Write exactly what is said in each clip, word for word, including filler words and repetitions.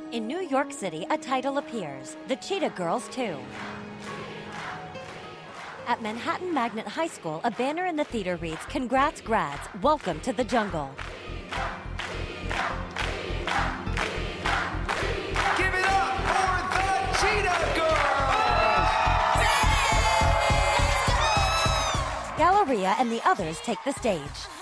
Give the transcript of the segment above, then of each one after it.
In New York City, a title appears, The Cheetah Girls two. At Manhattan Magnet High School, a banner in the theater reads, Congrats, grads, welcome to the jungle. Give it up for the Cheetah Girls! Galleria and the others take the stage.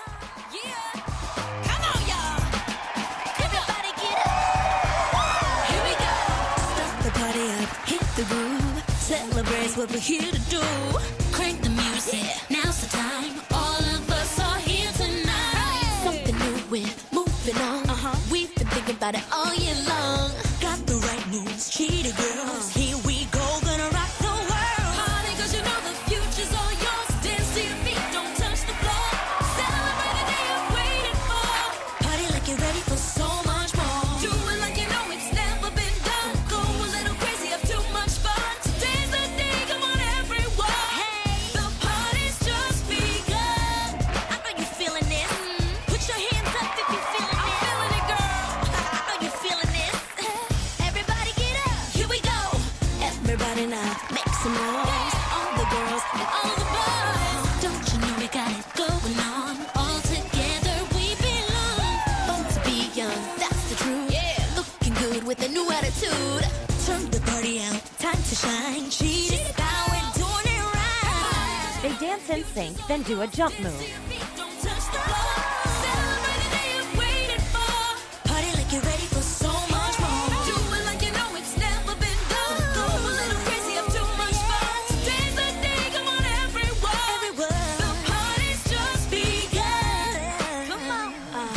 The groove, celebrate what we're here to do. Crank the music, now's the time. All of us are here tonight. Something new, we're moving on. Uh-huh. We've been thinking about it all year long. Got the right moves, Cheetah Girls. Here we go, gonna rock the world. Party, cause you know the future's all yours. Dance to your feet, don't touch the floor. Celebrate the day you're waiting for. Party like you're ready for so much more. Do it like you know it's never been done. Go a little crazy, have too much fun. Today's the day, come on everyone. Hey, the party's just begun. I know you're feeling this. Put your hands up if you're feeling it. I'm feeling it, girl. I know you're feeling this. Everybody get up, here we go. Everybody now, make some noise. All the girls and all the boys. Don't you know we got it going on? All together we belong. Fun to be young, that's the truth. Yeah, looking good with a new attitude. Turn the party out, time to shine. Cheetah style, we're doing it right. They dance in sync, then do a jump move. Don't touch the floor. Celebrate the day you're waiting for. Party like you're ready for so much more. Do it like you know it's never been done. Go a little crazy, have too much fun. Today's the day, come on everyone. The party's just begun. Come on.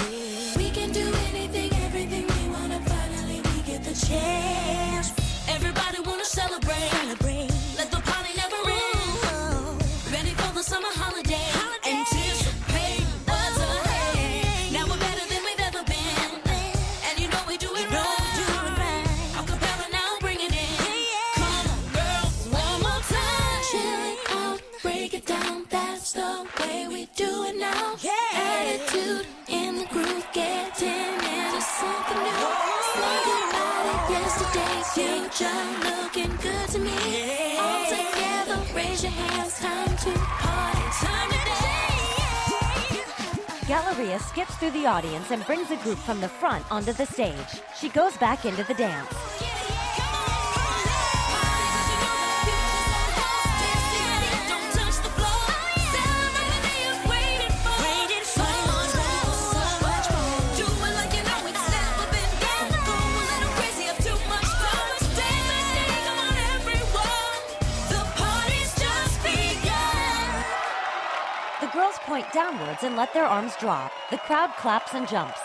We can do anything, everything we wanna. Finally we get the chance. Everybody wanna celebrate. Celebrate. Let the party never end. Ready for the summer holiday. Anticipate what's ahead. Now we're better than we've ever been. And you know we do it right. Acapella now, bring it in. Come on, girls, one more time. Chill it out, break it down. That's the way we do it now. Attitude in the groove, getting into something new. Think about it, yesterday's future looking good to me. All together, raise your hands, time to party, time to dance. Galleria skips through the audience and brings a group from the front onto the stage. She goes back into the dance. Don't touch the floor. Celebrate the day you're waiting for. So much more. Do it like you know it's never been done. Go a little crazy, have too much fun. Today's the day, come on everyone. The party's just begun. The girls point downwards and let their arms drop. The crowd claps and jumps.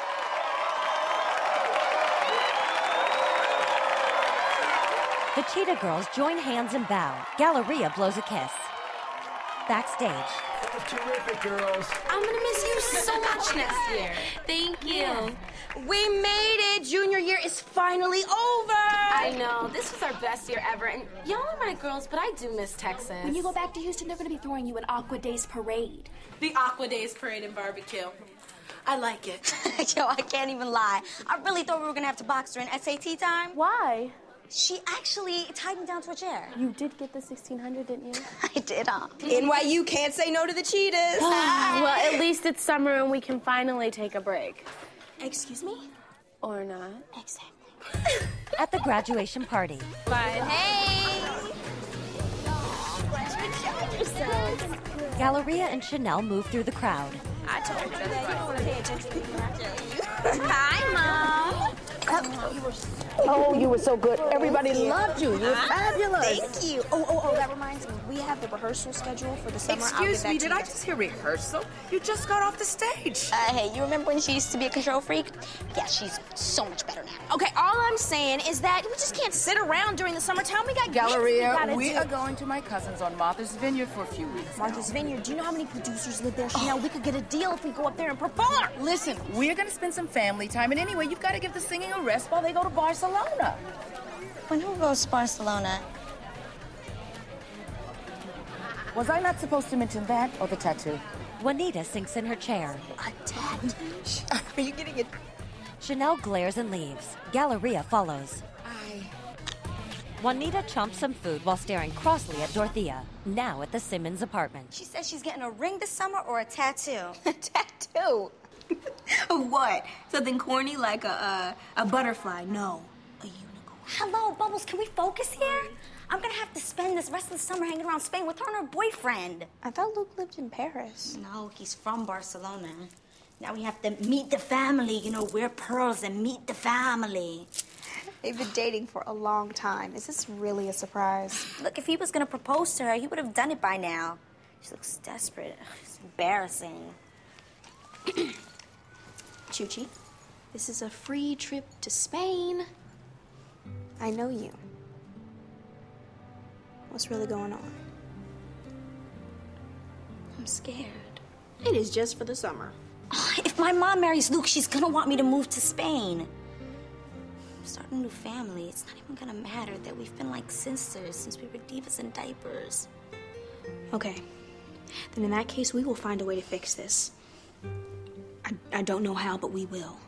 The Cheetah Girls join hands and bow. Galleria blows a kiss. Backstage. Terrific, girls. I'm gonna miss you so much next year. Thank you. We made it. Junior year is finally over. I know. This was our best year ever. And y'all are my girls, but I do miss Texas. When you go back to Houston, they're going to be throwing you an Aqua Days parade. The Aqua Days Parade and Barbecue. I like it. Yo, I can't even lie. I really thought we were gonna have to box during S A T time. Why? She actually tied me down to a chair. You did get the sixteen hundred, didn't you? I did, huh? N Y U can't say no to the Cheetahs. Well, at least it's summer and we can finally take a break. Excuse me? Or not. Exactly. At the graduation party. Galleria and Chanel move through the crowd. I told you that you don't want to pay attention. Hi, Mom. Oh, you were so good. Everybody loved you. You were fabulous. Thank you. Oh, oh, oh, that reminds me. We have the rehearsal schedule for the summer. I'll Excuse get back me, to did you I guys. just hear rehearsal? You just got off the stage. Uh, hey, you remember when she used to be a control freak? Yeah, she's so much better now. Okay, all I'm saying is that we just can't sit around during the summertime. We got Galleria, gigs we we are gotta going to my cousin's on Martha's Vineyard for a few weeks. do. Martha's Vineyard. Do you know how many producers live there? Chanel, we could get a deal if we go up there and perform. Listen, we're going to spend some family time, and anyway, you've got to give the singing a rest while they go to Barcelona. When who goes to Barcelona? Was I not supposed to mention that or the tattoo? Juanita sinks in her chair. A tattoo? Are you getting it Chanel glares and leaves. Galleria follows. I... Juanita chomps some food while staring crossly at Dorothea, now at the Simmons apartment. She says she's getting a ring this summer or a tattoo. A tattoo? Of what? Something corny like a, a, a butterfly? No. A unicorn. Hello, Bubbles, can we focus here? I'm gonna have to spend this rest of the summer hanging around Spain with her and her boyfriend. I thought Luke lived in Paris. No, he's from Barcelona. Now we have to meet the family, you know, wear pearls and meet the family. They've been dating for a long time. Is this really a surprise? Look, if he was gonna propose to her, he would have done it by now. She looks desperate. It's embarrassing. Chuchi, this is a free trip to Spain. I know you. What's really going on? I'm scared. It is just for the summer. If my mom marries Luke, she's gonna want me to move to Spain. Start a new family. It's not even gonna matter that we've been like sisters since we were divas in diapers. Okay. Then in that case, we will find a way to fix this. I, I don't know how, but we will.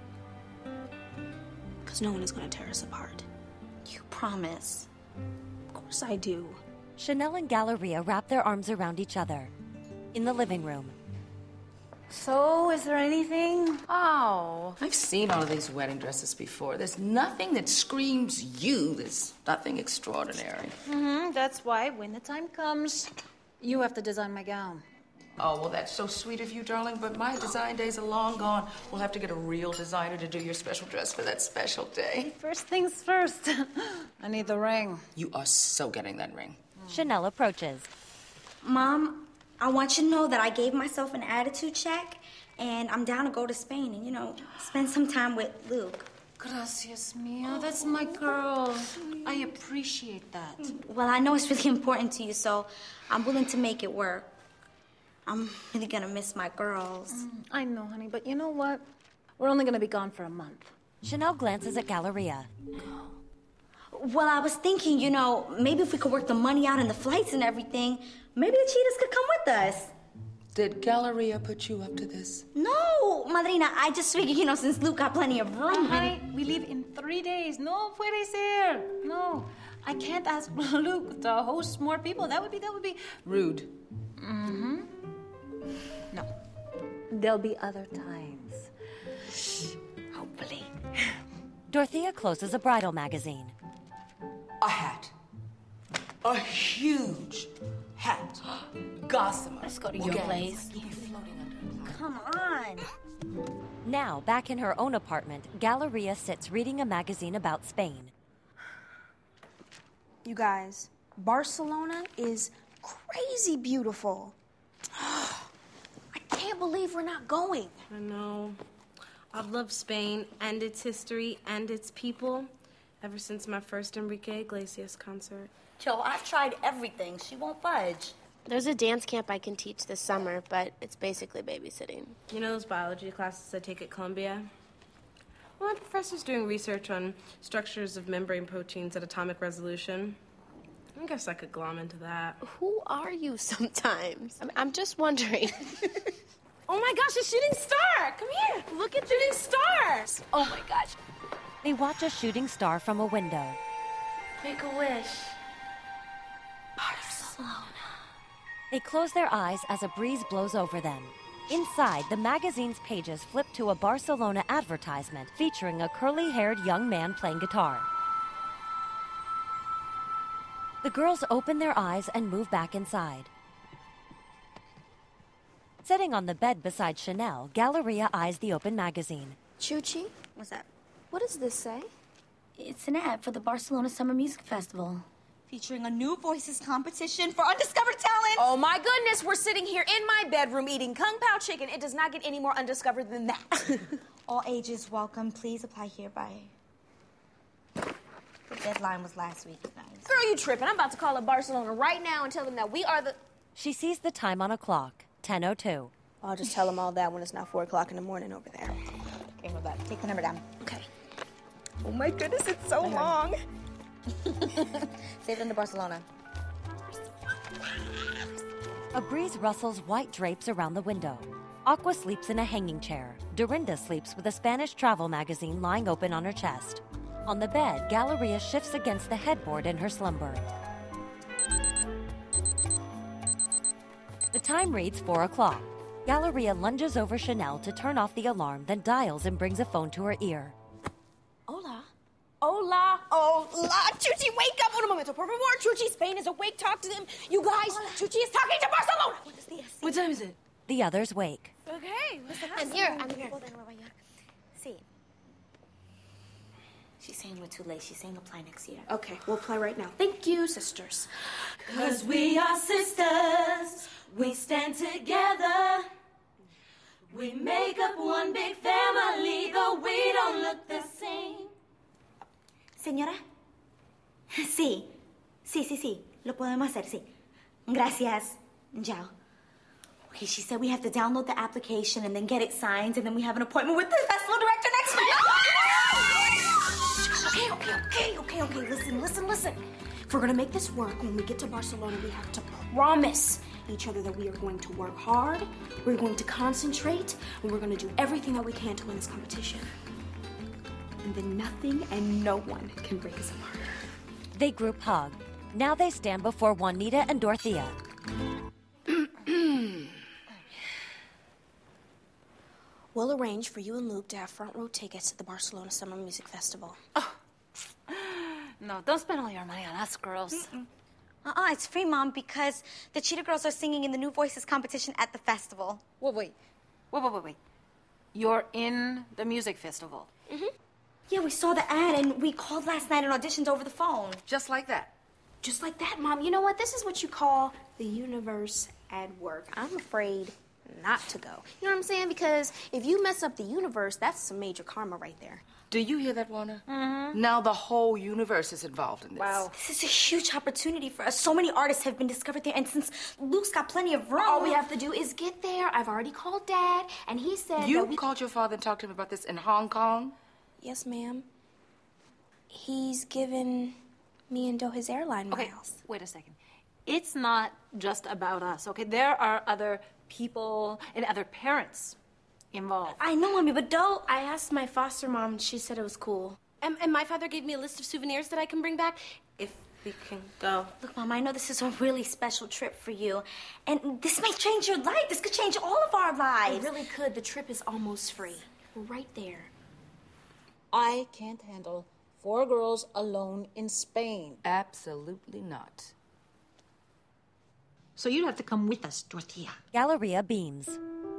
Because no one is going to tear us apart. You promise? Of course I do. Chanel and Galleria wrap their arms around each other. In the living room. So, is there anything? Oh, I've seen all of these wedding dresses before. There's nothing that screams you. There's nothing extraordinary. Mm-hmm. That's why, when the time comes, you have to design my gown. Oh, well, that's so sweet of you, darling, but my design days are long gone. We'll have to get a real designer to do your special dress for that special day. First things first. I need the ring. You are so getting that ring. Mm. Chanel approaches. Mom, I want you to know that I gave myself an attitude check, and I'm down to go to Spain and, you know, spend some time with Luke. Gracias, mia. That's my girl. I appreciate that. Well, I know it's really important to you, so I'm willing to make it work. I'm really gonna miss my girls. Mm, I know, honey, but you know what? We're only gonna be gone for a month. Chanel glances at Galleria. Well, I was thinking, you know, maybe if we could work the money out and the flights and everything, maybe the cheetahs could come with us. Did Galleria put you up to this? No, Madrina, I just figured, you know, since Luke got plenty of room. Uh, honey, we leave in three days. No puede ser. No, I can't ask Luke to host more people. That would be, that would be rude. Mm-hmm. No. There'll be other times. Hopefully. Dorothea closes a bridal magazine. A hat. A huge hat. Gossamer. Let's go to your place. Come on. Now, back in her own apartment, Galleria sits reading a magazine about Spain. You guys, Barcelona is crazy beautiful. I can't believe we're not going. I know. I've loved Spain and its history and its people ever since my first Enrique Iglesias concert. Joe, I've tried everything. She won't budge. There's a dance camp I can teach this summer, but it's basically babysitting. You know those biology classes I take at Columbia? Well, my professor's doing research on structures of membrane proteins at atomic resolution. I guess I could glom into that. Who are you sometimes? I'm, I'm just wondering. Oh my gosh, a shooting star! Come here! Look at shooting stars! Oh my gosh. They watch a shooting star from a window. Make a wish. Barcelona. They close their eyes as a breeze blows over them. Inside, the magazine's pages flip to a Barcelona advertisement featuring a curly-haired young man playing guitar. The girls open their eyes and move back inside. Sitting on the bed beside Chanel, Galleria eyes the open magazine. Chuchi, What's that? what does this say? It's an ad for the Barcelona Summer Music Festival. Featuring a new voices competition for undiscovered talent. Oh my goodness, we're sitting here in my bedroom eating Kung Pao chicken. It does not get any more undiscovered than that. All ages welcome. Please apply here by... The deadline was last week, guys. Girl, you tripping. I'm about to call up Barcelona right now and tell them that we are the... She sees the time on a clock, ten oh two. I'll just tell them all that when it's not four o'clock in the morning over there. Okay, hold on. Take the number down. Okay. Oh my goodness, it's so long. Save them to Barcelona. A breeze rustles white drapes around the window. Aqua sleeps in a hanging chair. Dorinda sleeps with a Spanish travel magazine lying open on her chest. On the bed, Galleria shifts against the headboard in her slumber. The time reads four o'clock. Galleria lunges over Chanel to turn off the alarm, then dials and brings a phone to her ear. Hola. Hola. Hola. Chuchi, wake up. Un momento, por favor. Chuchi, Spain is awake. Talk to them. You guys, Hola. Chuchi is talking to Barcelona. What time is it? The others wake. Okay, what's I'm here. I'm here. See. She's saying we're too late. She's saying apply next year. Okay, we'll apply right now. Thank you, sisters. Cause we are sisters. We stand together. We make up one big family, though we don't look the same. Señora? Sí. Sí, sí, sí. Lo podemos hacer, sí. Gracias. Ciao. Okay, she said we have to download the application and then get it signed, and then we have an appointment with the festival director next week. Okay, okay, okay, okay, okay. Listen, listen, listen. If we're gonna make this work, when we get to Barcelona, we have to promise each other that we are going to work hard, we're going to concentrate, and we're going to do everything that we can to win this competition. And then nothing and no one can break us apart. They group hug. Now they stand before Juanita and Dorothea. We'll arrange for you and Luke to have front row tickets to the Barcelona Summer Music Festival. Oh. No, don't spend all your money on us girls. Mm-mm. Uh-uh, it's free, Mom, because the Cheetah Girls are singing in the New Voices competition at the festival. Wait, wait. Wait, wait, wait, wait. You're in the music festival? Mm-hmm. Yeah, we saw the ad, and we called last night and auditioned over the phone. Just like that? Just like that, Mom. You know what? This is what you call the universe at work. I'm afraid not to go. You know what I'm saying? Because if you mess up the universe, that's some major karma right there. Do you hear that, Warner? Mm-hmm. Now the whole universe is involved in this. Wow. This is a huge opportunity for us. So many artists have been discovered there, and since Luke's got plenty of room... All we have to do is get there. I've already called Dad, and he said You that we... called your father and talked to him about this in Hong Kong? Yes, ma'am. He's given me and Doe his airline miles. Okay, wait a second. It's not just about us, okay? There are other people and other parents involved. I know, Mommy, but Doe... I asked my foster mom, and she said it was cool. And, and my father gave me a list of souvenirs that I can bring back if we can go. Look, Mom, I know this is a really special trip for you, and this may change your life. This could change all of our lives. It really could. The trip is almost free. We're right there. I can't handle four girls alone in Spain. Absolutely not. So you'd have to come with us, Dorothea. Galleria beams.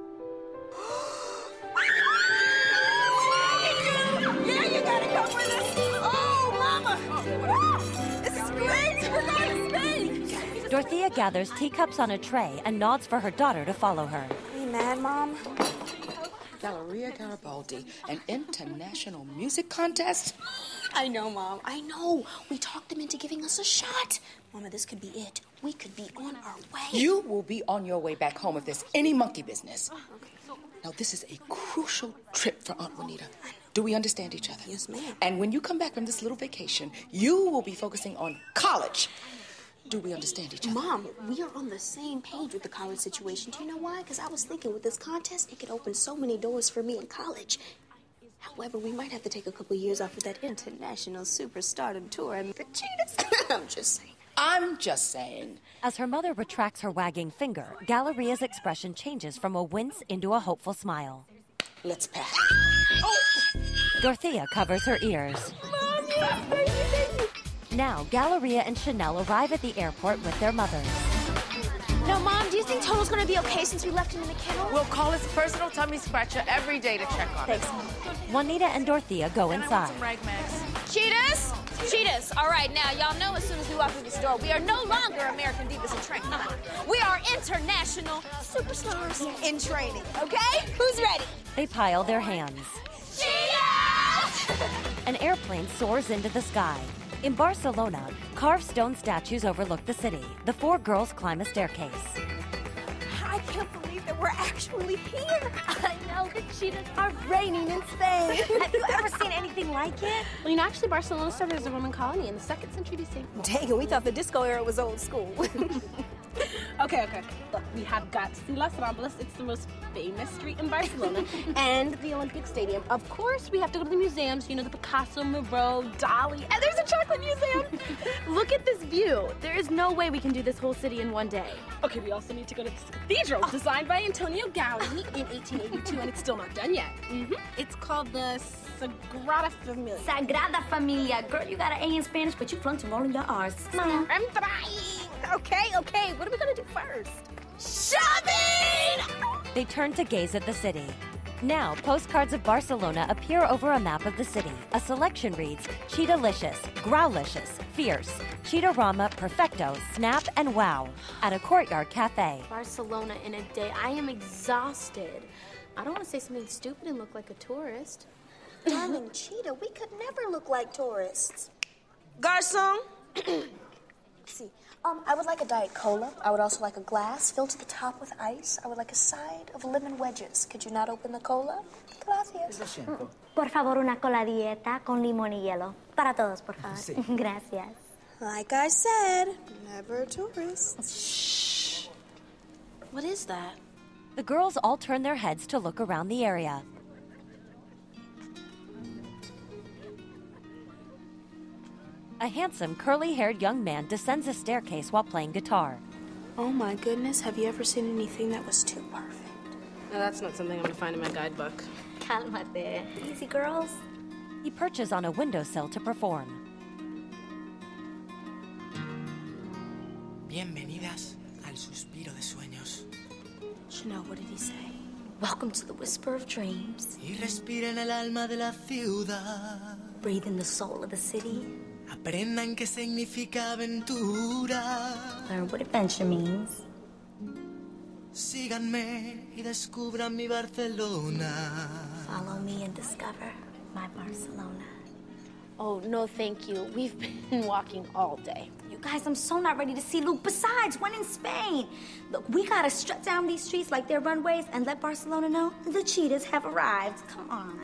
Yeah, you gotta come with us. Oh, Mama. This is great. We're going to Spain. Dorothea gathers teacups on a tray and nods for her daughter to follow her. Are you mad, Mom? Galleria Garibaldi, an international music contest? I know, Mom. I know. We talked them into giving us a shot. Mama, this could be it. We could be on our way. You will be on your way back home if there's any monkey business. Oh, okay. Now, this is a crucial trip for Aunt Juanita. Do we understand each other? Yes, ma'am. And when you come back from this little vacation, you will be focusing on college. Do we understand each other? Mom, we are on the same page with the college situation. Do you know why? Because I was thinking with this contest, it could open so many doors for me in college. However, we might have to take a couple years off of that international superstardom tour and the Cheetahs. I'm just saying. I'm just saying. As her mother retracts her wagging finger, Galleria's expression changes from a wince into a hopeful smile. Let's pack. Oh! Dorothea covers her ears. Mom, yes, baby, baby. Now, Galleria and Chanel arrive at the airport with their mothers. No, Mom, do you think Toto's gonna be okay since we left him in the kennel? We'll call his personal tummy scratcher every day to check on him. Thanks, Mom. Juanita and Dorothea go inside. Cheetahs? Cheetahs. All right, now, y'all know as soon as we walk through this door, we are no longer American Divas in Training. We are international superstars in training, okay? Who's ready? They pile their hands. Cheetahs! An airplane soars into the sky. In Barcelona, carved stone statues overlook the city. The four girls climb a staircase. I can't believe that we're actually here. I know, the Cheetahs are reigning in Spain. Have you ever seen anything like it? Well, you know, actually, Barcelona started as a Roman colony in the second century B C. Dang, we thought the disco era was old school. Okay, okay, okay. Look, we have got Las Ramblas. It's the most famous street in Barcelona. And the Olympic Stadium. Of course, we have to go to the museums. You know, the Picasso, Moreau, Dali. And there's a chocolate museum. Look at this view. There is no way we can do this whole city in one day. Okay, we also need to go to this cathedral oh. designed by Antonio Gaudi in eighteen eighty-two, and it's still not done yet. Mm-hmm. It's called the Sagrada Familia. Sagrada Familia. Girl, you got an A in Spanish, but you flunked in rolling your R's. Smile. I'm trying. Okay, okay. What are we gonna do first? Shopping! They turn to gaze at the city. Now, postcards of Barcelona appear over a map of the city. A selection reads, Cheetah-licious, Growlicious, Fierce, Cheetah-rama, Perfecto, Snap, and Wow, at a courtyard cafe. Barcelona in a day. I am exhausted. I don't want to say something stupid and look like a tourist. Darling Cheetah, we could never look like tourists. Garçon? See, um, I would like a Diet Cola. I would also like a glass filled to the top with ice. I would like a side of lemon wedges. Could you not open the cola? Gracias. Mm. Por favor, una cola dieta con limón y hielo. Para todos, por favor. Sí. Gracias. Like I said, never tourists. Shh. What is that? The girls all turn their heads to look around the area. A handsome, curly-haired young man descends a staircase while playing guitar. Oh my goodness, have you ever seen anything that was too perfect? No, that's not something I'm gonna find in my guidebook. Cálmate. Easy, girls. He perches on a windowsill to perform. Bienvenidas al suspiro de sueños. Chanel, what did he say? Welcome to the Whisper of Dreams. Y respiren el alma de la ciudad. Breathe in the soul of the city. Aprendan qué significa aventura. Learn what adventure means. Síganme y descubran mi Barcelona. Follow me and discover my Barcelona. Oh, no, thank you. We've been walking all day. You guys, I'm so not ready to see Luke. Besides, when in Spain? Look, we gotta strut down these streets like they're runways and let Barcelona know the cheetahs have arrived. Come on.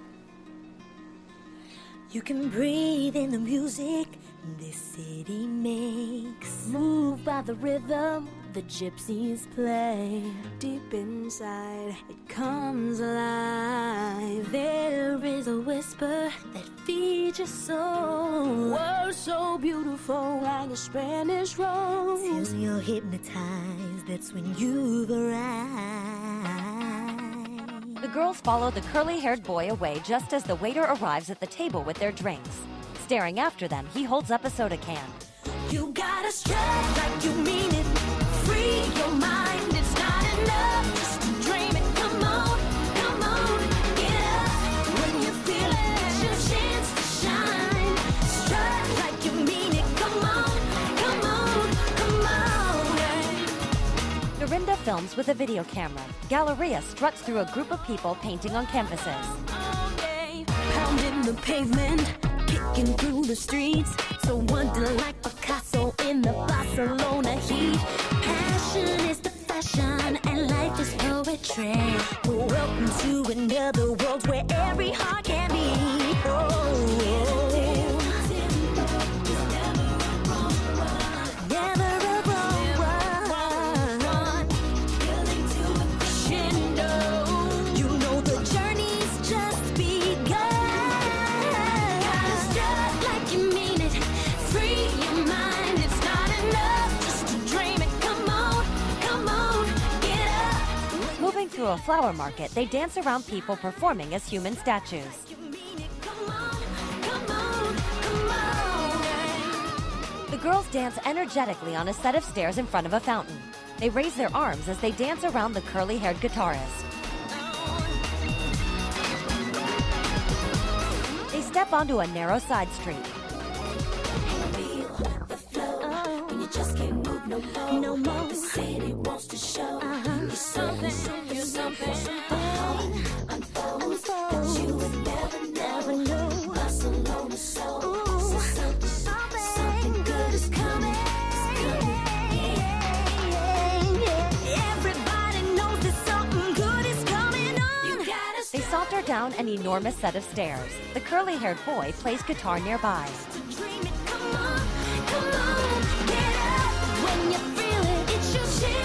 You can breathe in the music this city makes. Moved by the rhythm the gypsies play. Deep inside, it comes alive. There is a whisper that feeds your soul. Words so beautiful like a Spanish rose. Till you're hypnotized, that's when you've arrived. The girls follow the curly-haired boy away just as the waiter arrives at the table with their drinks. Staring after them, he holds up a soda can. You gotta strut like you mean it. Free your mind, it's not enough just to dream it. Come on, come on, get up. When you feel it, it's your chance to shine. Strut like you mean it. Come on, come on, come on. Dorinda films with a video camera. Galleria struts through a group of people painting on canvases. Pounding the pavement, kicking through the streets. So wonder like Picasso in the Barcelona heat. Passion is the fashion and life is poetry. Well, welcome to another world where every heart can beat. Oh, never a wrong one. Crescendo. You know the journey's just begun. Gotta strut like you mean it. Free your mind. It's not enough just to dream it. Come on, come on, get up. Moving through a flower market, they dance around people performing as human statues. The girls dance energetically on a set of stairs in front of a fountain. They raise their arms as they dance around the curly-haired guitarist. They step onto a narrow side street. You just can't move no more. No more. The city wants to show uh-huh. you something, you something. Unfold, unfold. That you would never, never know. Barcelona soul. Ooh. So something, something, something good is coming. It's coming. Yeah, yeah, yeah. Everybody knows that something good is coming on. You gotta They saunter down an enormous set of stairs. The curly-haired boy plays guitar nearby. dream it. Come on, come on, get up. When you feel it, it's your chance.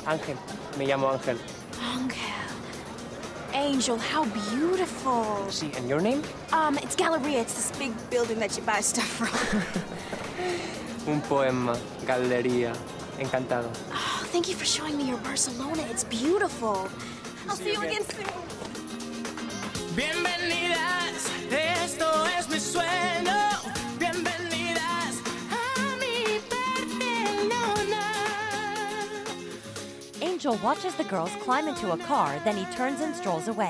Ángel. Me llamo Ángel. Angel. Angel, how beautiful. Sí, and your name? Um, it's Galleria. It's this big building that you buy stuff from. Un poema. Galería. Encantado. Oh, thank you for showing me your Barcelona. It's beautiful. I'll see you again soon. Bienvenidas, esto es mi sueño. Bienvenidas a mi Barcelona. Angel watches the girls climb into a car, then he turns and strolls away.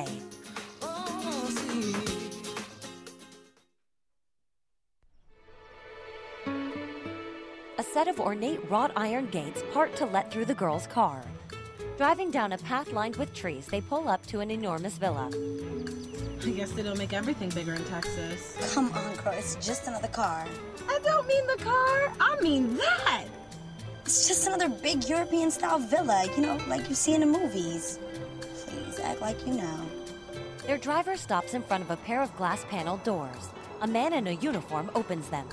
A set of ornate wrought iron gates part to let through the girls' car. Driving down a path lined with trees, they pull up to an enormous villa. I guess they don't make everything bigger in Texas. Come on, girl. It's just another car. I don't mean the car. I mean that. It's just another big European-style villa, you know, like you see in the movies. Please, act like you know. Their driver stops in front of a pair of glass-paneled doors. A man in a uniform opens them.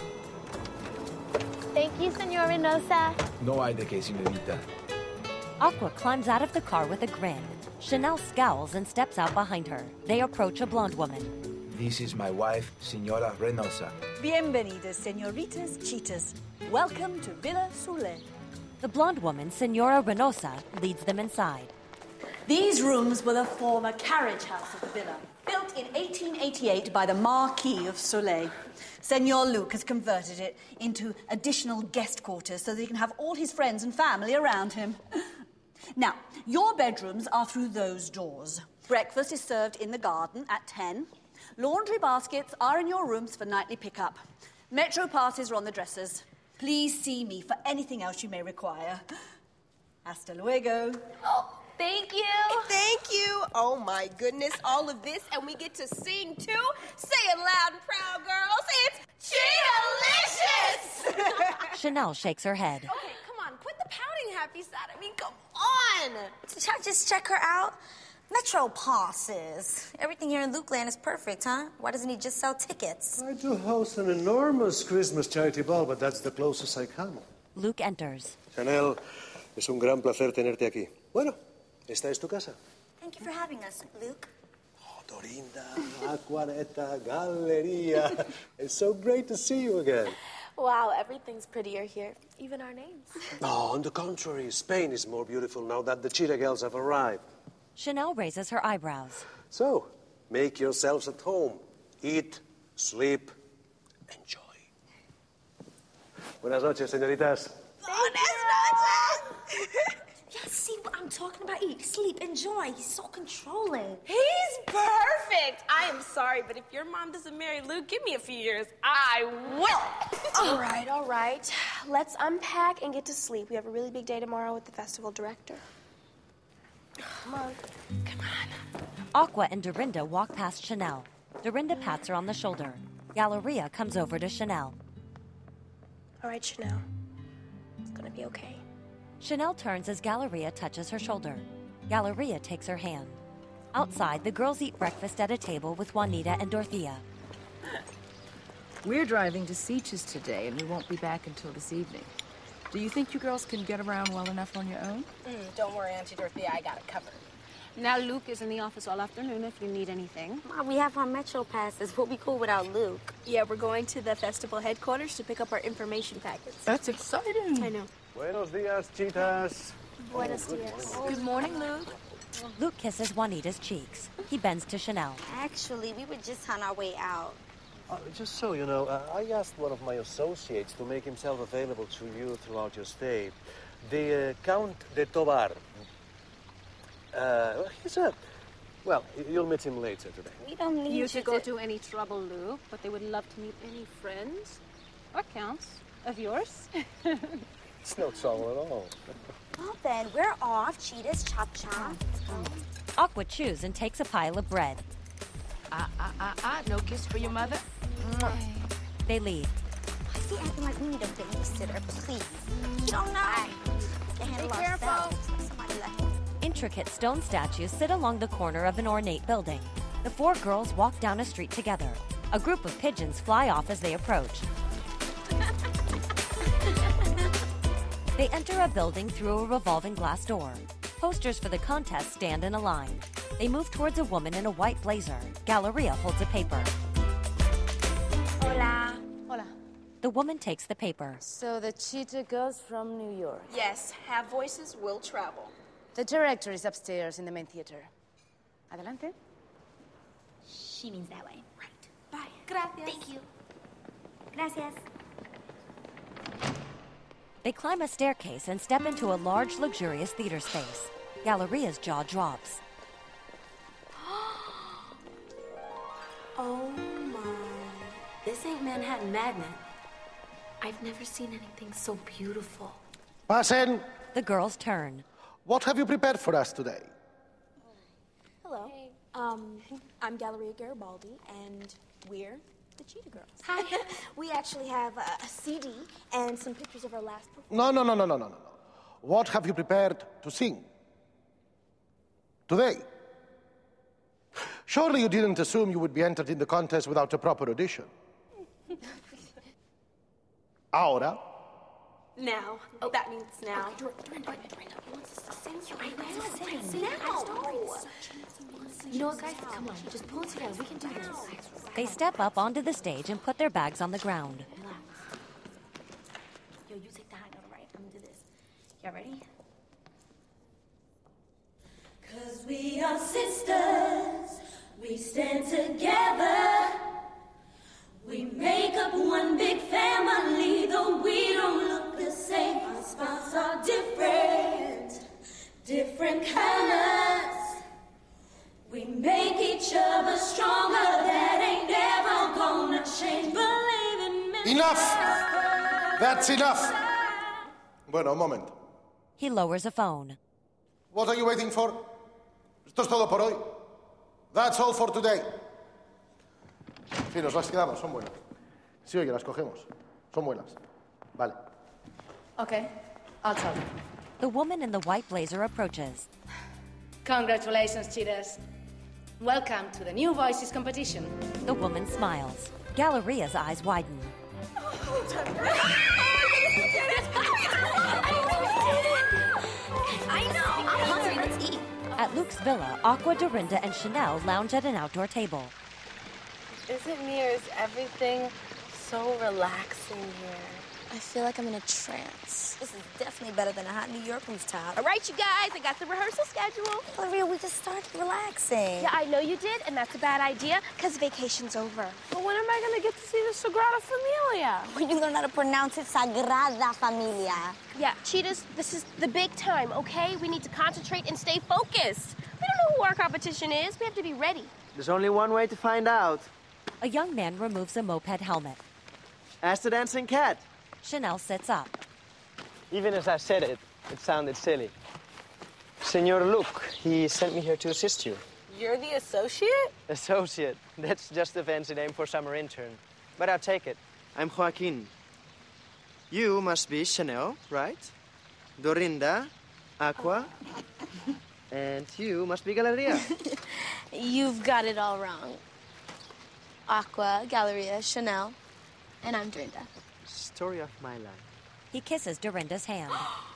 Thank you, Senor Reynosa. No hay de qué, señorita. Aqua climbs out of the car with a grin. Chanel scowls and steps out behind her. They approach a blonde woman. This is my wife, Señora Reynosa. Bienvenidas, señoritas, chitas. Welcome to Villa Soule. The blonde woman, Senora Reynosa, leads them inside. These rooms were the former carriage house of the villa, built in eighteen eighty-eight by the Marquis of Soleil. Senor Luke has converted it into additional guest quarters so that he can have all his friends and family around him. Now, your bedrooms are through those doors. Breakfast is served in the garden at ten. Laundry baskets are in your rooms for nightly pickup. Metro passes are on the dressers. Please see me for anything else you may require. Hasta luego. Oh, thank you. Thank you. Oh, my goodness, all of this, and we get to sing, too? Say it loud and proud, girls. It's Cheetalicious! Chanel shakes her head. Okay, come on, put the pouting happy side. I mean, come on. Did y'all just check her out? Metro passes. Everything here in Lukeland is perfect, huh? Why doesn't he just sell tickets? I do host an enormous Christmas charity ball, but that's the closest I come. Luke enters. Chanel, es un gran placer tenerte aquí. Bueno, esta es tu casa. Thank you for having us, Luke. Oh, Dorinda, Aquaretta, Galleria. It's so great to see you again. Wow, everything's prettier here. Even our names. No, on the contrary, Spain is more beautiful now that the cheetah girls have arrived. Chanel raises her eyebrows. So, make yourselves at home. Eat, sleep, enjoy. Buenas noches, señoritas. Buenas noches! Yeah, see what I'm talking about? Eat, sleep, enjoy. He's so controlling. He's perfect. I am sorry, but if your mom doesn't marry Luke, give me a few years. I will. All right, all right. Let's unpack and get to sleep. We have a really big day tomorrow with the festival director. Come on. Come on. Aqua and Dorinda walk past Chanel. Dorinda pats her on the shoulder. Galleria comes over to Chanel. All right, Chanel. It's gonna be okay. Chanel turns as Galleria touches her shoulder. Galleria takes her hand. Outside, the girls eat breakfast at a table with Juanita and Dorothea. We're driving to Sitges today, and we won't be back until this evening. Do you think you girls can get around well enough on your own? Mm, don't worry, Auntie Dorothea, I got it covered. Now, Luke is in the office all afternoon if you need anything. Mom, we have our Metro passes. We'll be cool without Luke. Yeah, we're going to the festival headquarters to pick up our information packets. That's exciting. I know. Buenos dias, cheetahs. Buenos dias. Good morning, Luke. Luke kisses Juanita's cheeks. He bends to Chanel. Actually, we were just on our way out. Uh, just so you know, uh, I asked one of my associates to make himself available to you throughout your stay. The uh, Count de Tovar. Uh, he's a... Well, you'll meet him later today. We don't need you to to go to any trouble, Luke, but they would love to meet any friends or counts of yours. It's no trouble at all. Well, then, we're off. Cheetahs, chop chop. Aqua chews and takes a pile of bread. Ah, ah, ah, ah, no kiss for your mother? They leave. Why is he acting like we need a babysitter? Please. You don't know. We can handle ourselves. Somebody like him. Intricate stone statues sit along the corner of an ornate building. The four girls walk down a street together. A group of pigeons fly off as they approach. They enter a building through a revolving glass door. Posters for the contest stand in a line. They move towards a woman in a white blazer. Galleria holds a paper. Hola. Hola. The woman takes the paper. So the Cheetah Girls from New York. Yes, have voices, will travel. The director is upstairs in the main theater. Adelante. She means that way. Right. Bye. Gracias. Thank you. Gracias. They climb a staircase and step into a large, luxurious theater space. Galleria's jaw drops. Oh my. This ain't Manhattan Magnet. I've never seen anything so beautiful. Pasen. The girls turn. What have you prepared for us today? Hello. Um, I'm Galleria Garibaldi, and we're the Cheetah Girls. Hi. We actually have a, a C D and some pictures of our last performance. No, no, no, no, no, no, no. What have you prepared to sing? Today? Surely you didn't assume you would be entered in the contest without a proper audition. Ahora? Now. Oh, that means now. Okay, Dorinda, Dorinda, Dorinda. He wants us to sing. So I know. Sing now. You know what, guys? Come on. Just pull it together. We can do this. They step up onto the stage and put their bags on the ground. Relax. Yo, you take the high note, right? I'm gonna do this. Y'all ready? Cause we are sisters. We stand together. We make up one big family, though we don't look the same. Our spots are different, different colors. We make each other stronger, that ain't never gonna change. Believe in me. Enough! That's enough! Bueno, un momento. He lowers a phone. What are you waiting for? Esto es todo por hoy. That's all for today. Sí, nos las quedamos, son buenas. Sí, oye, las cogemos. Son buenas. Vale. Okay, I'll tell them. The woman in the white blazer approaches. Congratulations, Cheetahs. Welcome to the New Voices competition. The woman smiles. Galleria's eyes widen. I know. I'm hungry. Let's eat. At Luke's villa, Aqua, Dorinda, and Chanel lounge at an outdoor table. Is it me or is everything so relaxing here? I feel like I'm in a trance. This is definitely better than a hot New York rooftop. All right, you guys, I got the rehearsal schedule. For real, we just started relaxing. Yeah, I know you did, and that's a bad idea, because vacation's over. But when am I going to get to see the Sagrada Familia? When you learn how to pronounce it, Sagrada Familia. Yeah, Cheetahs, this is the big time, okay? We need to concentrate and stay focused. We don't know who our competition is. We have to be ready. There's only one way to find out. A young man removes a moped helmet. Ask the dancing cat. Chanel sits up. Even as I said it, it sounded silly. Senor Luke, he sent me here to assist you. You're the associate? Associate. That's just a fancy name for summer intern. But I'll take it. I'm Joaquin. You must be Chanel, right? Dorinda, Aqua, and you must be Galleria. You've got it all wrong. Aqua, Galleria, Chanel, and I'm Dorinda. Story of my life. He kisses Dorinda's hand.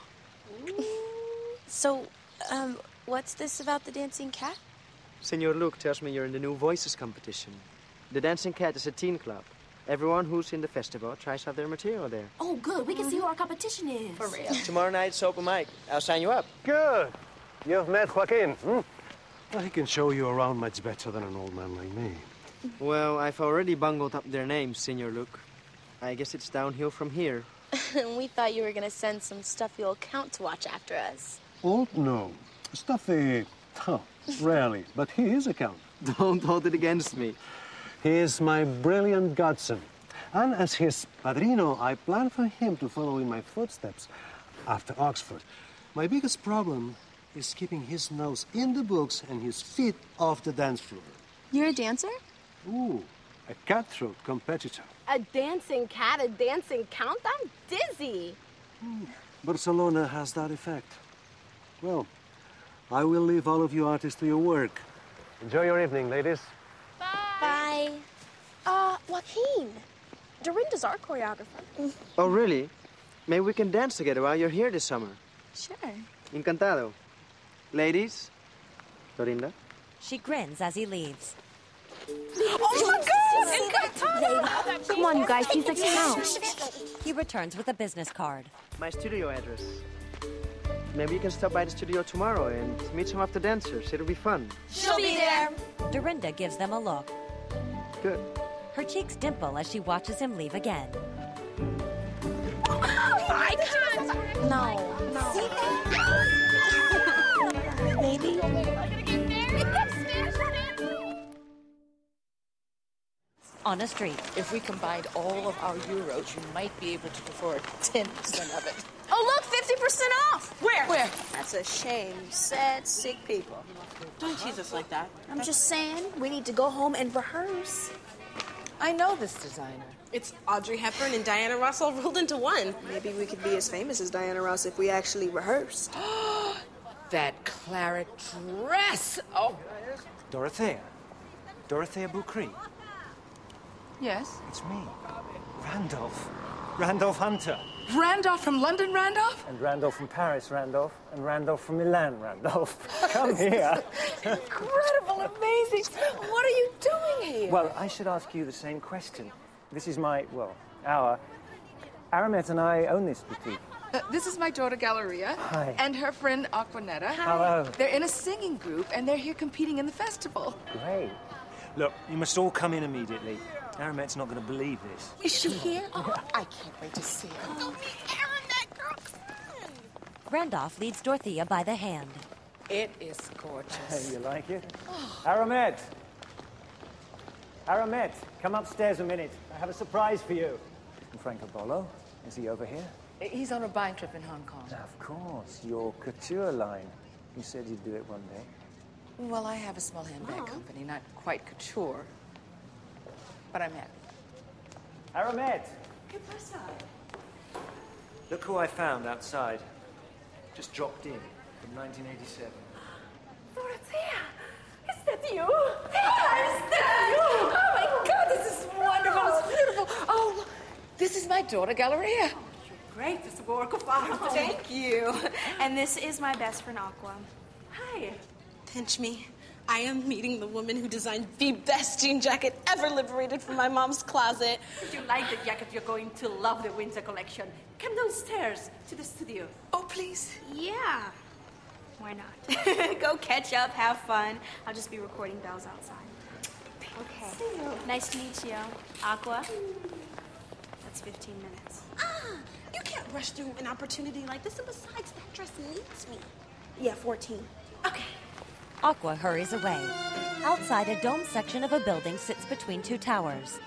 So, um, what's this about the dancing cat? Senor Luke tells me you're in the New Voices competition. The Dancing Cat is a teen club. Everyone who's in the festival tries out their material there. Oh, good. We can mm-hmm. see who our competition is. For real. Tomorrow night's open mic. I'll sign you up. Good. You've met Joaquin. Hmm? Well, he can show you around much better than an old man like me. Well, I've already bungled up their names, Senor Luke. I guess it's downhill from here. We thought you were going to send some stuffy old count to watch after us. Old? No. Stuffy, huh, rarely. But he is a count. Don't hold it against me. He is my brilliant godson. And as his padrino, I plan for him to follow in my footsteps after Oxford. My biggest problem is keeping his nose in the books and his feet off the dance floor. You're a dancer? Ooh, a cutthroat competitor. A dancing cat, a dancing count? I'm dizzy. Hmm. Barcelona has that effect. Well, I will leave all of you artists to your work. Enjoy your evening, ladies. Bye. Bye. Uh, Joaquin, Dorinda's our choreographer. Oh, really? Maybe we can dance together while you're here this summer. Sure. Encantado. Ladies, Dorinda. She grins as he leaves. Oh my God! Come on, you guys, she's a count. He returns with a business card. My studio address. Maybe you can stop by the studio tomorrow and meet some of the dancers. It'll be fun. She'll be there. Dorinda gives them a look. Good. Her cheeks dimple as she watches him leave again. I can't. No. No. Maybe. On a street. If we combined all of our euros, you might be able to afford ten percent of it. Oh, look, fifty percent off. Where? Where? That's a shame. You sad, sick people. Don't tease us like that. I'm just saying, we need to go home and rehearse. I know this designer. It's Audrey Hepburn and Diana Ross all rolled into one. Maybe we could be as famous as Diana Ross if we actually rehearsed. That claret dress! Oh. Dorothea. Dorothea Boucry. Yes? It's me. Randolph. Randolph Hunter. Randolph from London, Randolph? And Randolph from Paris, Randolph. And Randolph from Milan, Randolph. Come here. Incredible, amazing. What are you doing here? Well, I should ask you the same question. This is my, well, our... Aramet and I own this boutique. Uh, this is my daughter, Galleria. Hi. And her friend, Aquanetta. Hi. Hello. They're in a singing group, and they're here competing in the festival. Great. Look, you must all come in immediately. Aramet's not going to believe this. Is she here? Oh, I can't wait to see her. Don't meet Aramet, girl. Come on. Randolph leads Dorothea by the hand. It is gorgeous. Hey, you like it? Aramet! Aramet, come upstairs a minute. I have a surprise for you. And Franco Polo, is he over here? He's on a buying trip in Hong Kong. Of course, your couture line. You said you'd do it one day. Well, I have a small handbag company, not quite couture, but I'm happy. Aramet! Look who I found outside. Just dropped in from nineteen eighty-seven. Dorothea, is that you? Yeah, is that you? Oh my God, this is wonderful. It's beautiful. Oh, look, this is my daughter, Galleria. Great, this is a work of art. Oh, thank you. And this is my best friend, Aqua. Hi. Pinch me. I am meeting the woman who designed the best jean jacket ever liberated from my mom's closet. If you like the jacket, you're going to love the winter collection. Come downstairs to the studio. Oh, please. Yeah. Why not? Go catch up, have fun. I'll just be recording bells outside. Okay. Nice to meet you. Aqua. That's fifteen minutes. Ah, you can't rush through an opportunity like this, and besides, that dress needs me. Yeah, fourteen. Okay. Aqua hurries away. Outside, a domed section of a building sits between two towers.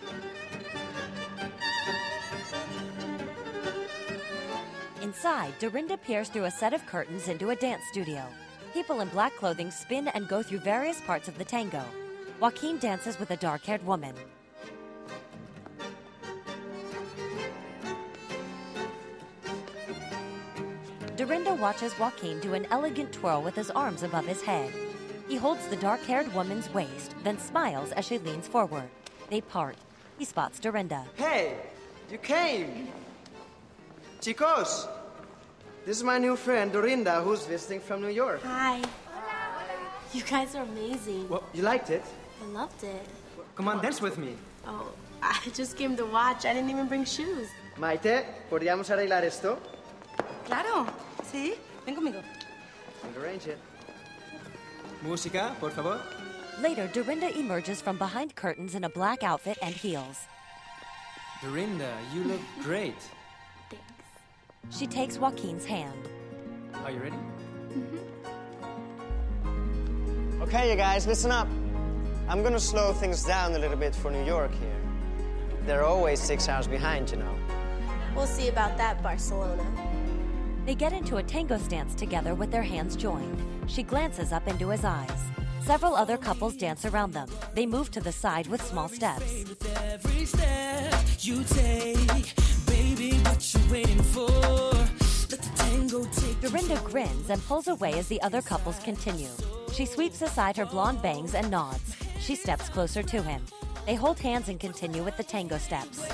Inside, Dorinda peers through a set of curtains into a dance studio. People in black clothing spin and go through various parts of the tango. Joaquin dances with a dark-haired woman. Dorinda watches Joaquin do an elegant twirl with his arms above his head. He holds the dark-haired woman's waist, then smiles as she leans forward. They part. He spots Dorinda. Hey, you came. Chicos, this is my new friend, Dorinda, who's visiting from New York. Hi. You guys are amazing. Well, you liked it? I loved it. Come on, dance with me. Oh, I just came to watch. I didn't even bring shoes. Maite, ¿podríamos arreglar esto? Claro. Sí. Ven conmigo. We'll arrange it. Música, por favor. Later, Dorinda emerges from behind curtains in a black outfit and heels. Dorinda, you look great. She takes Joaquin's hand. Are you ready? Okay, you guys, listen up. I'm gonna slow things down a little bit for New York here. They're always six hours behind, you know. We'll see about that, Barcelona. They get into a tango stance together with their hands joined. She glances up into his eyes. Several other couples dance around them. They move to the side with small steps. Every step you take, baby, what you waiting for? Let the tango take. Dorinda grins and pulls away as the other couples continue. She sweeps aside her blonde bangs and nods. She steps closer to him. They hold hands and continue with the tango steps.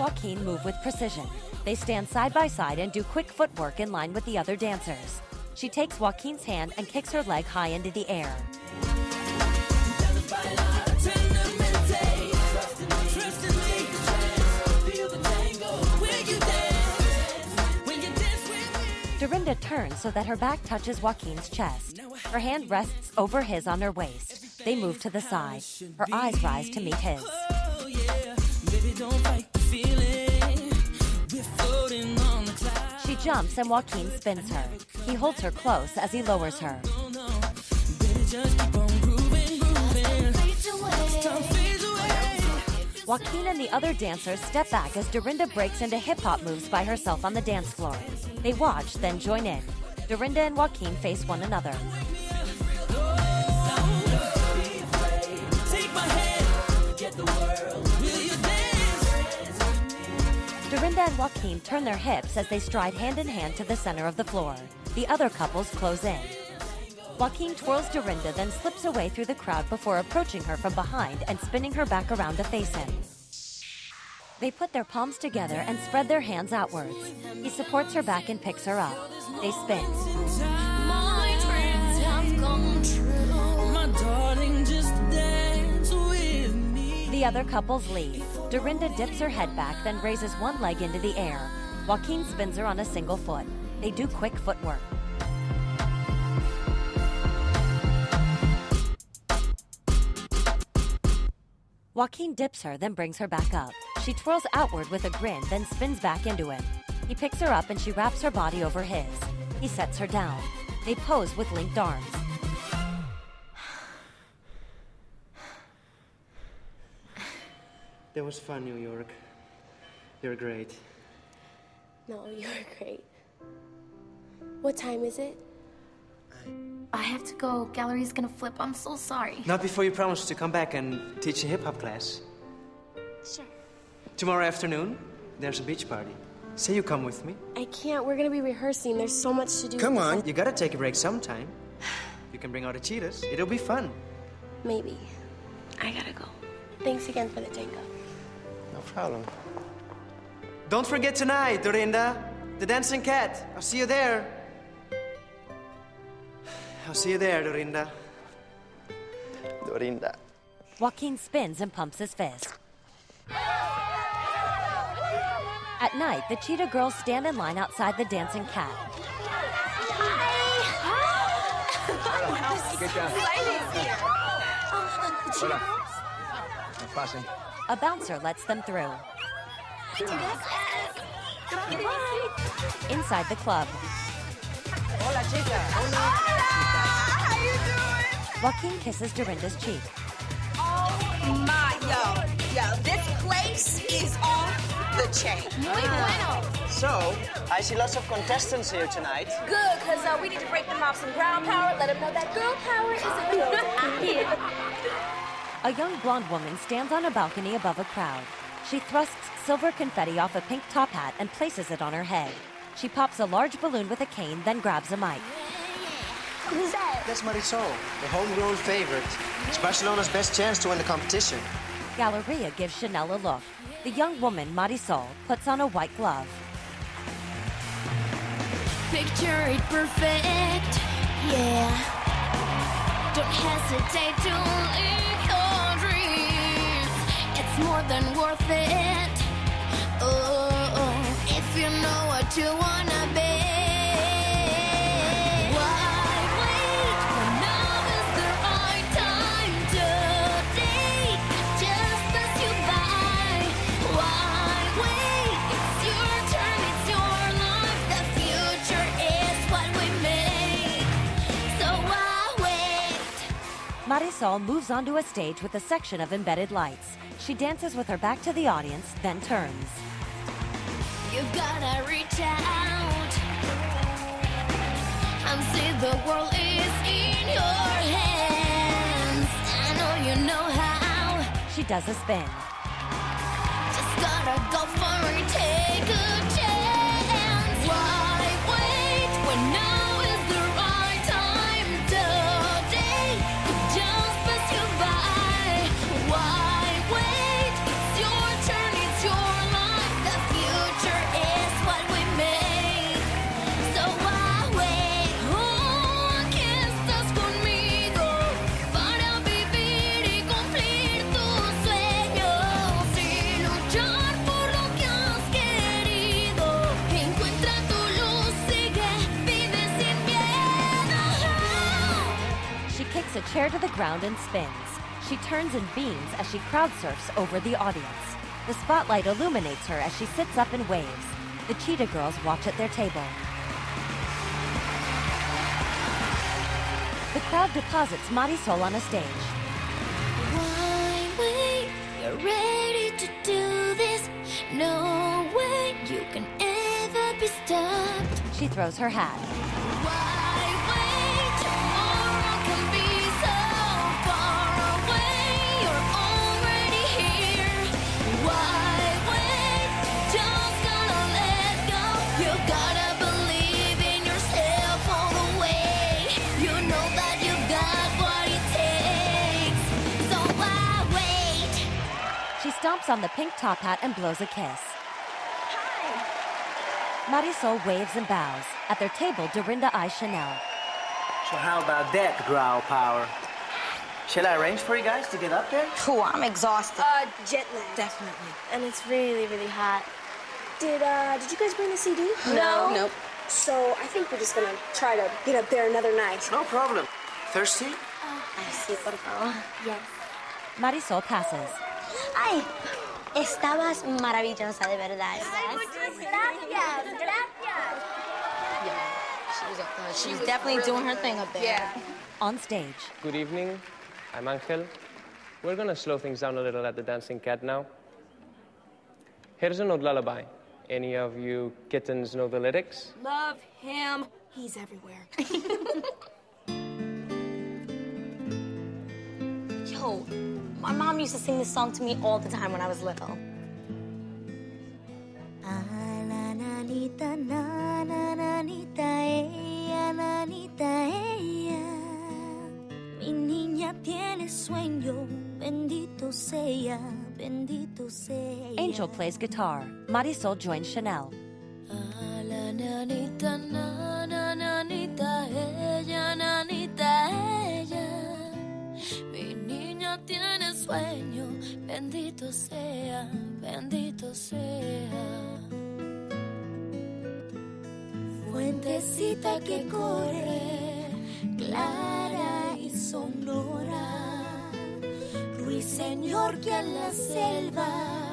Joaquin move with precision. They stand side by side and do quick footwork in line with the other dancers. She takes Joaquin's hand and kicks her leg high into the air. Dorinda turns so that her back touches Joaquin's chest. Her hand rests over his on her waist. They move to the side. Her eyes rise to meet his. She jumps and Joaquin spins her. He holds her close as he lowers her. Joaquin and the other dancers step back as Dorinda breaks into hip-hop moves by herself on the dance floor. They watch, then join in. Dorinda and Joaquin face one another. Dorinda and Joaquin turn their hips as they stride hand in hand to the center of the floor. The other couples close in. Joaquin twirls Dorinda, then slips away through the crowd before approaching her from behind and spinning her back around to face him. They put their palms together and spread their hands outwards. He supports her back and picks her up. They spin. My dreams have come true. My darling, just dance with me. The other couples leave. Dorinda dips her head back, then raises one leg into the air. Joaquin spins her on a single foot. They do quick footwork. Joaquin dips her, then brings her back up. She twirls outward with a grin, then spins back into him. He picks her up and she wraps her body over his. He sets her down. They pose with linked arms. That was fun, New York. You're great. No, you're great. What time is it? I have to go. Gallery's gonna flip. I'm so sorry. Not before you promise to come back and teach a hip-hop class. Sure. Tomorrow afternoon, there's a beach party. Say you come with me. I can't. We're gonna be rehearsing. There's so much to do. Come on. You gotta take a break sometime. You can bring all the cheetahs. It'll be fun. Maybe. I gotta go. Thanks again for the tango. No problem. Don't forget tonight, Dorinda. The dancing cat. I'll see you there. I'll see you there, Dorinda. Dorinda. Joaquin spins and pumps his fist. At night, the cheetah girls stand in line outside the dancing cat. Good job. Hola. No pasen. A bouncer lets them through. Inside the club. Hola, chica. How you doing? Joaquin kisses Dorinda's cheek. Oh my, yo, yo, this place is off the chain. Muy bueno. So, I see lots of contestants here tonight. Good, because uh, we need to break them off some ground power, let them know that girl power is in the building. A young blonde woman stands on a balcony above a crowd. She thrusts silver confetti off a pink top hat and places it on her head. She pops a large balloon with a cane, then grabs a mic. Who's that? That's Marisol, the homegrown favorite. It's Barcelona's best chance to win the competition. Galleria gives Chanel a look. The young woman, Marisol, puts on a white glove. Picture it perfect, yeah. Don't hesitate to live your dreams. It's more than worth it. Oh, if you know what you wanna be. Why wait when now is the right time to date? Just pass you by. Why wait? It's your turn, it's your life. The future is what we make. So why wait? Marisol moves onto a stage with a section of embedded lights. She dances with her back to the audience, then turns. You gotta reach out and see the world is in your hands. I know you know how. She does a spin. Just gotta go for it, take a chance. Why wait when now is the right time? Today could just pass you by. Why wait? It's your turn, it's your life. a chair to the ground and spins. She turns and beams as she crowd surfs over the audience. The spotlight illuminates her as she sits up and waves. The Cheetah Girls watch at their table. The crowd deposits Marisol on a stage. Why wait? You're ready to do this. No way you can ever be stopped. She throws her hat. Why wait? Tomorrow can be so far away. You're already here. Why wait? Just gonna let go. You gotta believe in yourself all the way. You know that you got what it takes. So why wait? She stomps on the pink top hat and blows a kiss. Marisol waves and bows. At their table, Dorinda eyes Chanel. So how about that, growl power? Shall I arrange for you guys to get up there? Ooh, I'm exhausted. Uh, jet lag. Definitely. And it's really, really hot. Did, uh, did you guys bring the C D? No. Nope. So I think we're just gonna try to get up there another night. No problem. Thirsty? Ay, sí, por favor. Yes. Marisol passes. Ay, estabas maravillosa, de verdad. Ay, muchas gracias. Gracias. Yeah, she was up there. She, she was, was definitely really doing her thing up there. Yeah. On stage. Good evening. I'm Angel. We're gonna slow things down a little at the Dancing Cat now. Here's an old lullaby. Any of you kittens know the lyrics? Love him. He's everywhere. Yo, my mom used to sing this song to me all the time when I was little. Nanita, na, na, nanita, ella, nanita, ella. Mi niña tiene sueño, bendito sea, bendito sea. Angel plays guitar. Marisol joins Chanel. La nanita, na, na, nanita, ella, nanita, ella. Mi niña tiene sueño, bendito sea, bendito sea. Fuentecita que corre, clara y sonora. Ruiseñor que en la selva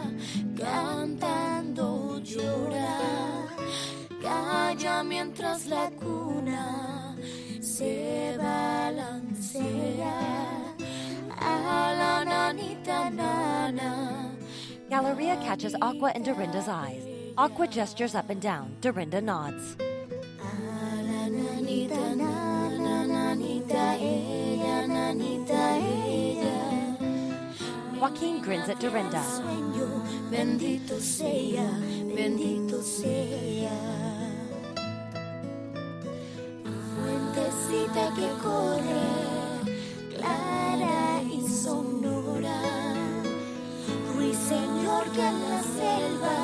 cantando llora. Calla mientras la cuna se balancea. A la nanita nana. Galleria catches Aqua and Dorinda's eyes. Aqua gestures up and down. Dorinda nods. Nanita, nana, nanita, ella, nanita, ella. Joaquin grins at Dorinda. Bendito sea, bendito sea. Fuentecita que corre, clara y sonora. Ruiseñor que en la selva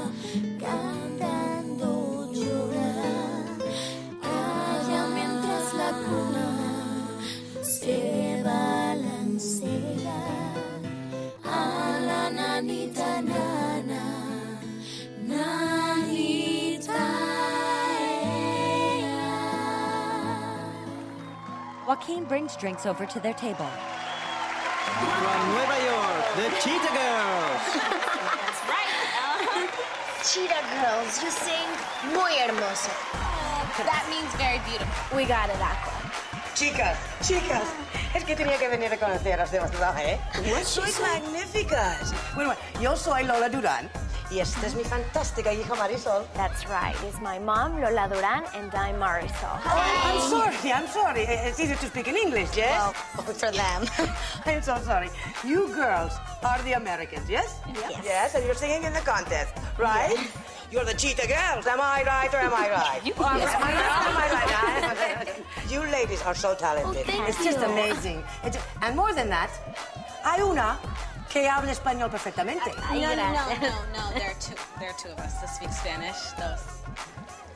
cantando llora. Calla mientras la cuna se balancea. A la nanita nana, nanita ella. Joaquin brings drinks over to their table. From Nueva York, the Cheetah Girls. That's right. Uh-huh. Cheetah Girls, you sing muy hermoso. That means very beautiful. We got it, Aqua. Chicas, chicas, es que tenía que venir a conoceros de verdad, ¿eh? Sois magníficas. Bueno, yo soy Lola Durán y esta es mi fantástica hija Marisol. That's right. It's my mom, Lola Duran, and I'm Marisol. Oh, I'm sorry, I'm sorry. It's easier to speak in English, yes? Well, for them. I'm so sorry. You girls are the Americans, yes? Yes. Yes, and you're singing in the contest, right? Yeah. You're the Cheetah Girls, am I right or am I right? You are. Yes. Am I right? Am I right? You ladies are so talented. Oh, it's just you. amazing. It's, and more than that, hay una que habla español perfectamente. Ay, no, no, no, gracias. no, no. There are two. There are two of us that speak Spanish. Those.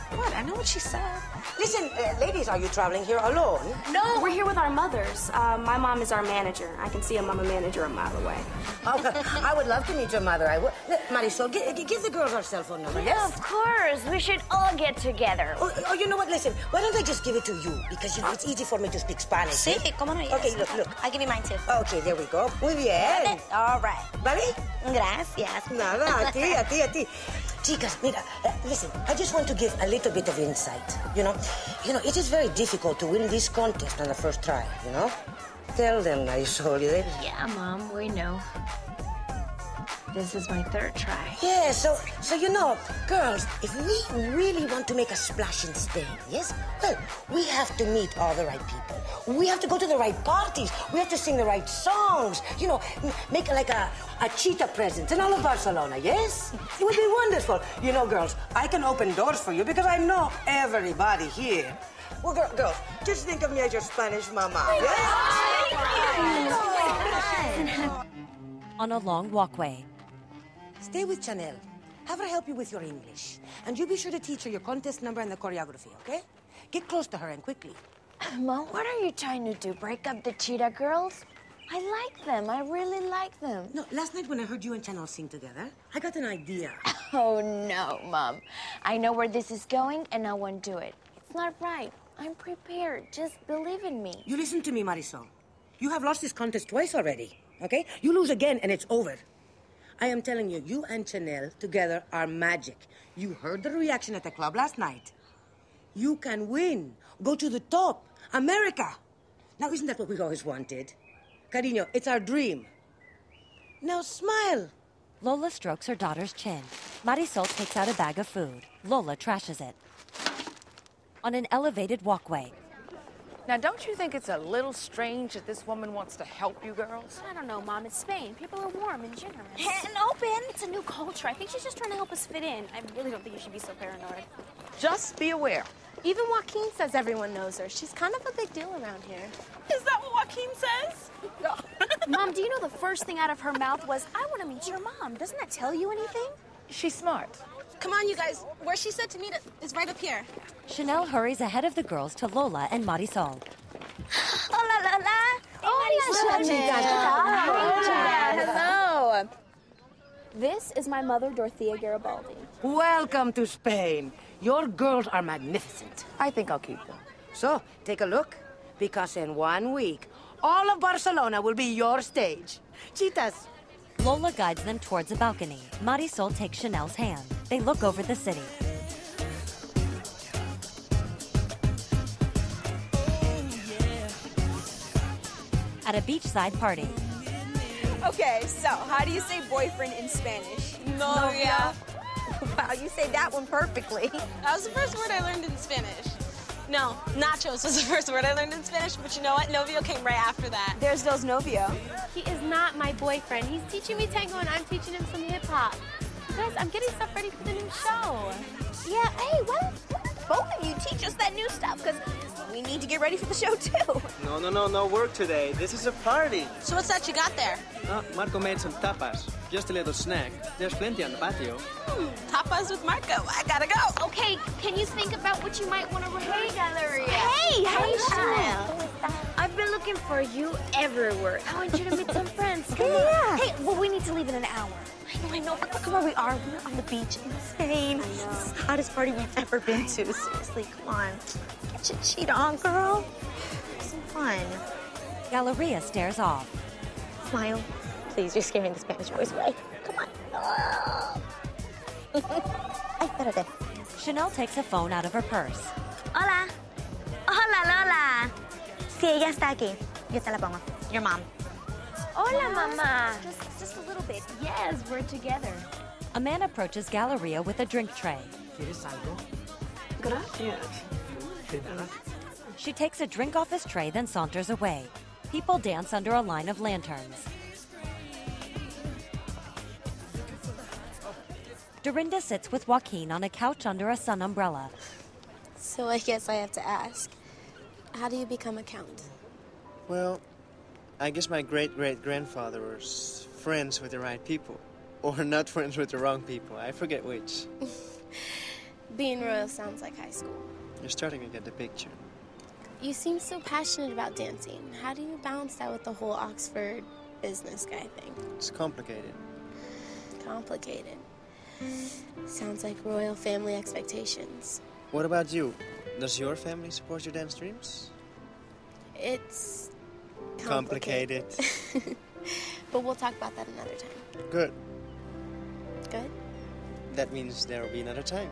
What? I know what she said. Listen, uh, ladies, are you traveling here alone? No, we're here with our mothers. Uh, my mom is our manager. I can see a mama manager a mile away. Oh, I would love to meet your mother. I would. Look, Marisol, give, give the girls our cell phone number, Yeah, yes? of course. We should all get together. Oh, oh, you know what? Listen, why don't I just give it to you? Because, you know, it's easy for me to speak Spanish. Sí, eh? cómo no, yes. Okay, look, look. I'll give you mine, too. Okay, there we go. Muy bien. All right. ¿Vale? Gracias. Nada, a ti, a ti, a ti. Chicas, mira, uh, listen, I just want to give a little bit of insight, you know? You know, it is very difficult to win this contest on the first try, you know? Tell them, Marisol. They... Yeah, Mom, we know. This is my third try. Yeah, so, so you know, girls, if we really want to make a splash in Spain, yes? Well, we have to meet all the right people. We have to go to the right parties. We have to sing the right songs. You know, m- make like a, a cheetah presence in all of Barcelona, yes? It would be wonderful. You know, girls, I can open doors for you because I know everybody here. Well, girl, girls, just think of me as your Spanish mama, yes? On a long walkway, Stay with Chanel. Have her help you with your English. And you be sure to teach her your contest number and the choreography, okay? Get close to her and quickly. Mom, what are you trying to do? Break up the cheetah girls? I like them. I really like them. No, last night when I heard you and Chanel sing together, I got an idea. Oh, no, Mom. I know where this is going, and I won't do it. It's not right. I'm prepared. Just believe in me. You listen to me, Marisol. You have lost this contest twice already, okay? You lose again and it's over. I am telling you, you and Chanel together are magic. You heard the reaction at the club last night. You can win. Go to the top. America. Now, isn't that what we always wanted? Cariño, it's our dream. Now smile. Lola strokes her daughter's chin. Marisol takes out a bag of food. Lola trashes it. On an elevated walkway, Now, don't you think it's a little strange that this woman wants to help you girls? I don't know, Mom. It's Spain. People are warm and generous. And open. It's a new culture. I think she's just trying to help us fit in. I really don't think you should be so paranoid. Just be aware. Even Joaquin says everyone knows her. She's kind of a big deal around here. Is that what Joaquin says? Mom, do you know the first thing out of her mouth was, I want to meet your mom. Doesn't that tell you anything? She's smart. Come on, you guys. Where she said to meet is right up here. Chanel hurries ahead of the girls to Lola and Marisol. Hola, Lola. Hola, Chanel. Hello. This is my mother, Dorothea Garibaldi. Welcome to Spain. Your girls are magnificent. I think I'll keep them. So, take a look, because in one week, all of Barcelona will be your stage. Cheetahs. Lola guides them towards a balcony. Marisol takes Chanel's hand. They look over the city. At a beachside party. Okay, so how do you say boyfriend in Spanish? Novia. Wow, you say that one perfectly. That was the first word I learned in Spanish. No, nachos was the first word I learned in Spanish, but you know what? Novio came right after that. There's Dos Novio. He is not my boyfriend. He's teaching me tango and I'm teaching him some hip hop. Guys, I'm getting stuff ready for the new show. Yeah, hey, why don't both of you teach us that new stuff? Because we need to get ready for the show, too. No, no, no, no work today. This is a party. So what's that you got there? Oh, Marco made some tapas. Just a little snack. There's plenty on the patio. Hmm, tapas with Marco. I gotta go. Okay, can you think about what you might want to rehearse? Galleria. Hey, Hey, Chanel. I've been looking for you everywhere. I want you to meet some friends. Come on. Yeah. Hey, well, we need to leave in an hour. I know, I know, but look where we are. We're on the beach in Spain. It's the hottest party we've ever been to. Seriously, come on. Get your cheetah on, girl. Have some fun. Galleria stares off. Smile. Please, you're scaring the Spanish boys away. Come on. Ay, espérate. Chanel takes a phone out of her purse. Hola. Hola, Lola. Sí, ella está aquí. Yo te la pongo. Your mom. Hola, mamá. Just, just a little bit. Yes, we're together. A man approaches Galleria with a drink tray. ¿Quieres algo? Gracias. De nada. She takes a drink off his tray, then saunters away. People dance under a line of lanterns. Dorinda sits with Joaquin on a couch under a sun umbrella. So I guess I have to ask, how do you become a count? Well, I guess my great-great-grandfather was friends with the right people. Or not friends with the wrong people. I forget which. Being royal sounds like high school. You're starting to get the picture. You seem so passionate about dancing. How do you balance that with the whole Oxford business guy thing? It's complicated. Complicated. Sounds like royal family expectations. What about you? Does your family support your dance dreams? It's Complicated. complicated. But we'll talk about that another time. Good. Good? That means there will be another time.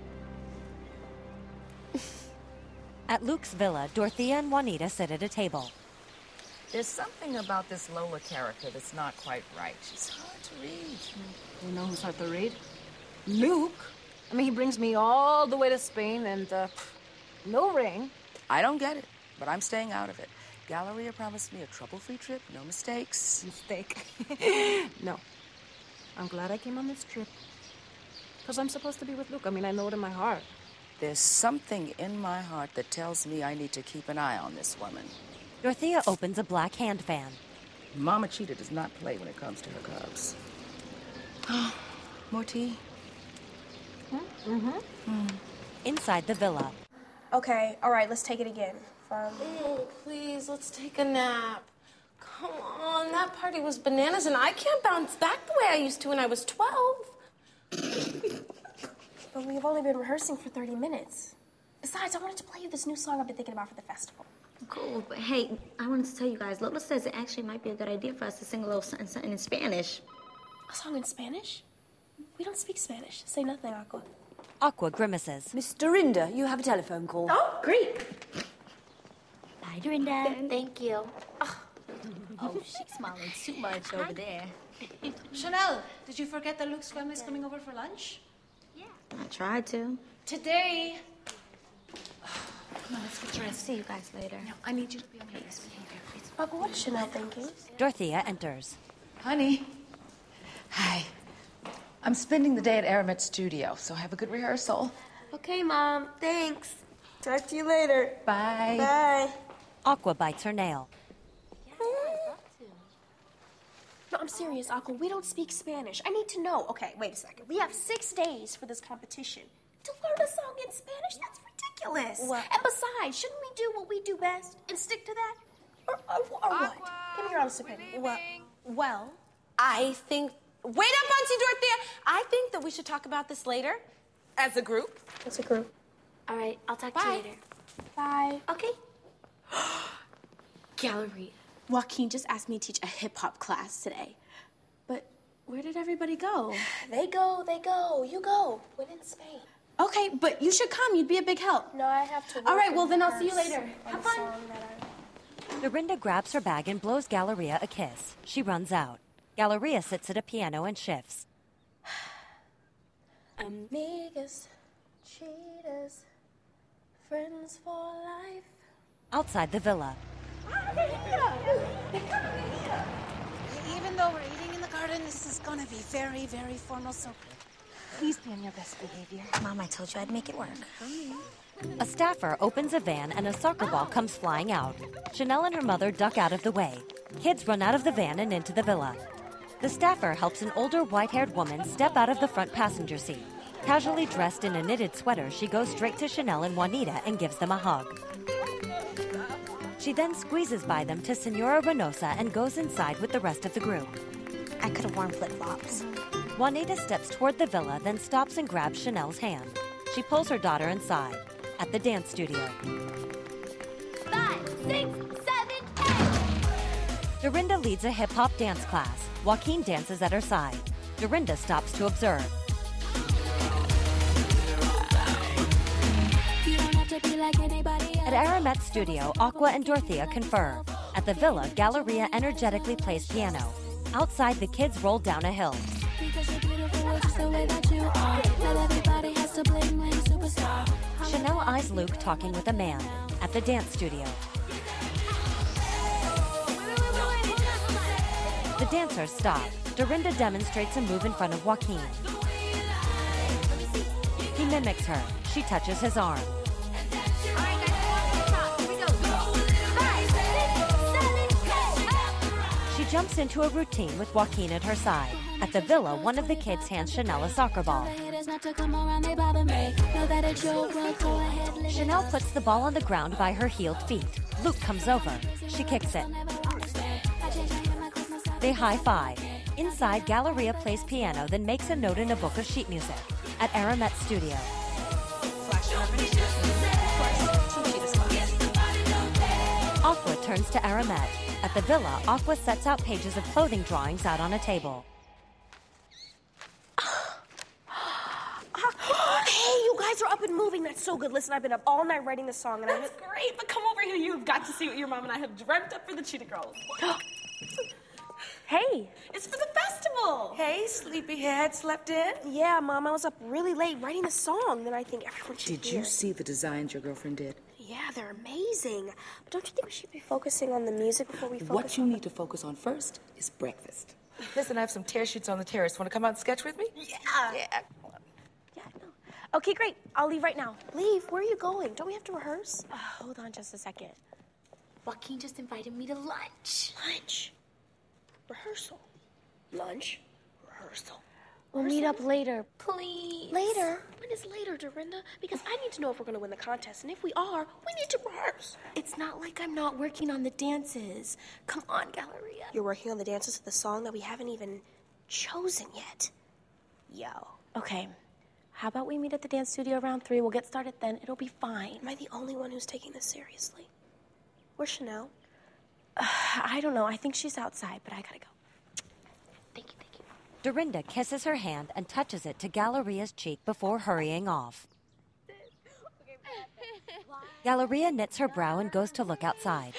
At Luke's villa, Dorothea and Juanita sit at a table. There's something about this Lola character that's not quite right. She's hard to read. You know who's hard to read? Luke. I mean, he brings me all the way to Spain and, uh, no ring. I don't get it, but I'm staying out of it. Galleria promised me a trouble-free trip, no mistakes. Mistake. No. I'm glad I came on this trip. Because I'm supposed to be with Luke. I mean, I know it in my heart. There's something in my heart that tells me I need to keep an eye on this woman. Dorothea opens a black hand fan. Mama Cheetah does not play when it comes to her cubs. More tea? Mm-hmm. Mm. Inside the villa, Okay, all right, let's take it again. From... Oh, please, let's take a nap. Come on, that party was bananas, and I can't bounce back the way I used to when I was twelve. But we've only been rehearsing for thirty minutes. Besides, I wanted to play you this new song I've been thinking about for the festival. Cool, but hey, I wanted to tell you guys, Lola says it actually might be a good idea for us to sing a little something, something in Spanish. A song in Spanish? We don't speak Spanish. Say nothing, Aqua. Aqua grimaces. Miss Dorinda, you have a telephone call. Oh, great. Bye, Dorinda. Thank you. Oh, she's smiling too much over there. Chanel, did you forget that Luke's family's coming over for lunch? I tried to. Today. Come on, let's get dressed. See you guys later. No, I need you to be on your best behavior, please. Aqua, what is Chanel thinking? Dorothea enters. Honey. Hi. I'm spending the day at Aramet Studio, so have a good rehearsal. Okay, Mom. Thanks. Talk to you later. Bye. Bye. Aqua bites her nail. No, I'm serious, Aqua. We don't speak Spanish. I need to know. Okay, wait a second. We have six days for this competition. To learn a song in Spanish? That's ridiculous. What? And besides, shouldn't we do what we do best and stick to that? Or, or, or what? Give me your honest opinion. Well, well, I think... Wait up, Auntie Dorothea! I think that we should talk about this later, as a group. As a group. All right, I'll talk Bye. to you later. Bye. Okay. Galleria. Joaquin just asked me to teach a hip-hop class today. But where did everybody go? They go, they go. You go. When in Spain. Okay, but you should come. You'd be a big help. No, I have to work. All right, well, then I'll see you later. Have fun. Dorinda grabs her bag and blows Galleria a kiss. She runs out. Galleria sits at a piano and shifts. Amigas, cheetahs, friends for life. Outside the villa, Even though we're eating in the garden, this is gonna be very, very formal, so please be on your best behavior. Mom, I told you I'd make it work. a staffer opens a van and a soccer ball comes flying out. Chanel and her mother duck out of the way. Kids run out of the van and into the villa. The staffer helps an older white-haired woman step out of the front passenger seat. Casually dressed in a knitted sweater, she goes straight to Chanel and Juanita and gives them a hug. She then squeezes by them to Senora Reynosa and goes inside with the rest of the group. I could have worn flip-flops. Juanita steps toward the villa, then stops and grabs Chanel's hand. She pulls her daughter inside. At the dance studio, Five, six, seven, eight. Dorinda leads a hip-hop dance class. Joaquin dances at her side. Dorinda stops to observe. You don't have to be like anybody else. At Aramet Studio, Aqua and Dorothea confer. At the villa, Galleria energetically plays piano. Outside, the kids roll down a hill. Because you're beautiful just the way that you are. Not everybody has to bling like a superstar. Chanel eyes Luke talking with a man. At the dance studio, the dancers stop. Dorinda demonstrates a move in front of Joaquin. He mimics her. She touches his arm. She jumps into a routine with Joaquin at her side. At the villa, one of the kids hands Chanel a soccer ball. Chanel puts the ball on the ground by her heeled feet. Luke comes over. She kicks it. They high-five. Inside, Galleria plays piano, then makes a note in a book of sheet music. At Aramet's studio. Aqua turns to Aramet. At the villa, Aqua sets out pages of clothing drawings out on a table. Hey, you guys are up and moving. That's so good. Listen, I've been up all night writing this song, and I That's great, but come over here. You've got to see what your mom and I have dreamt up for the Cheetah Girls. Hey. It's for the festival. Hey, sleepyhead, slept in? Yeah, Mom, I was up really late writing the song. Then I think everyone should Did hear you see the designs your girlfriend did? Yeah, they're amazing. But don't you think we should be focusing on the music before we focus What you on need to focus on first is breakfast. Listen, I have some tear sheets on the terrace. Want to come out and sketch with me? Yeah. Yeah. Okay, great. I'll leave right now. Leave? Where are you going? Don't we have to rehearse? Uh, hold on just a second. Joaquin just invited me to lunch. Lunch? Rehearsal. Lunch? Rehearsal. We'll meet up later, please. Later? When is later, Dorinda? Because I need to know if we're going to win the contest. And if we are, we need to rehearse. It's not like I'm not working on the dances. Come on, Galleria. You're working on the dances of the song that we haven't even chosen yet. Yo. Okay. How about we meet at the dance studio around three? We'll get started then. It'll be fine. Am I the only one who's taking this seriously? Where's Chanel? Uh, I don't know. I think she's outside, but I gotta go. Thank you, thank you. Dorinda kisses her hand and touches it to Galleria's cheek before hurrying off. Galleria knits her brow and goes to look outside.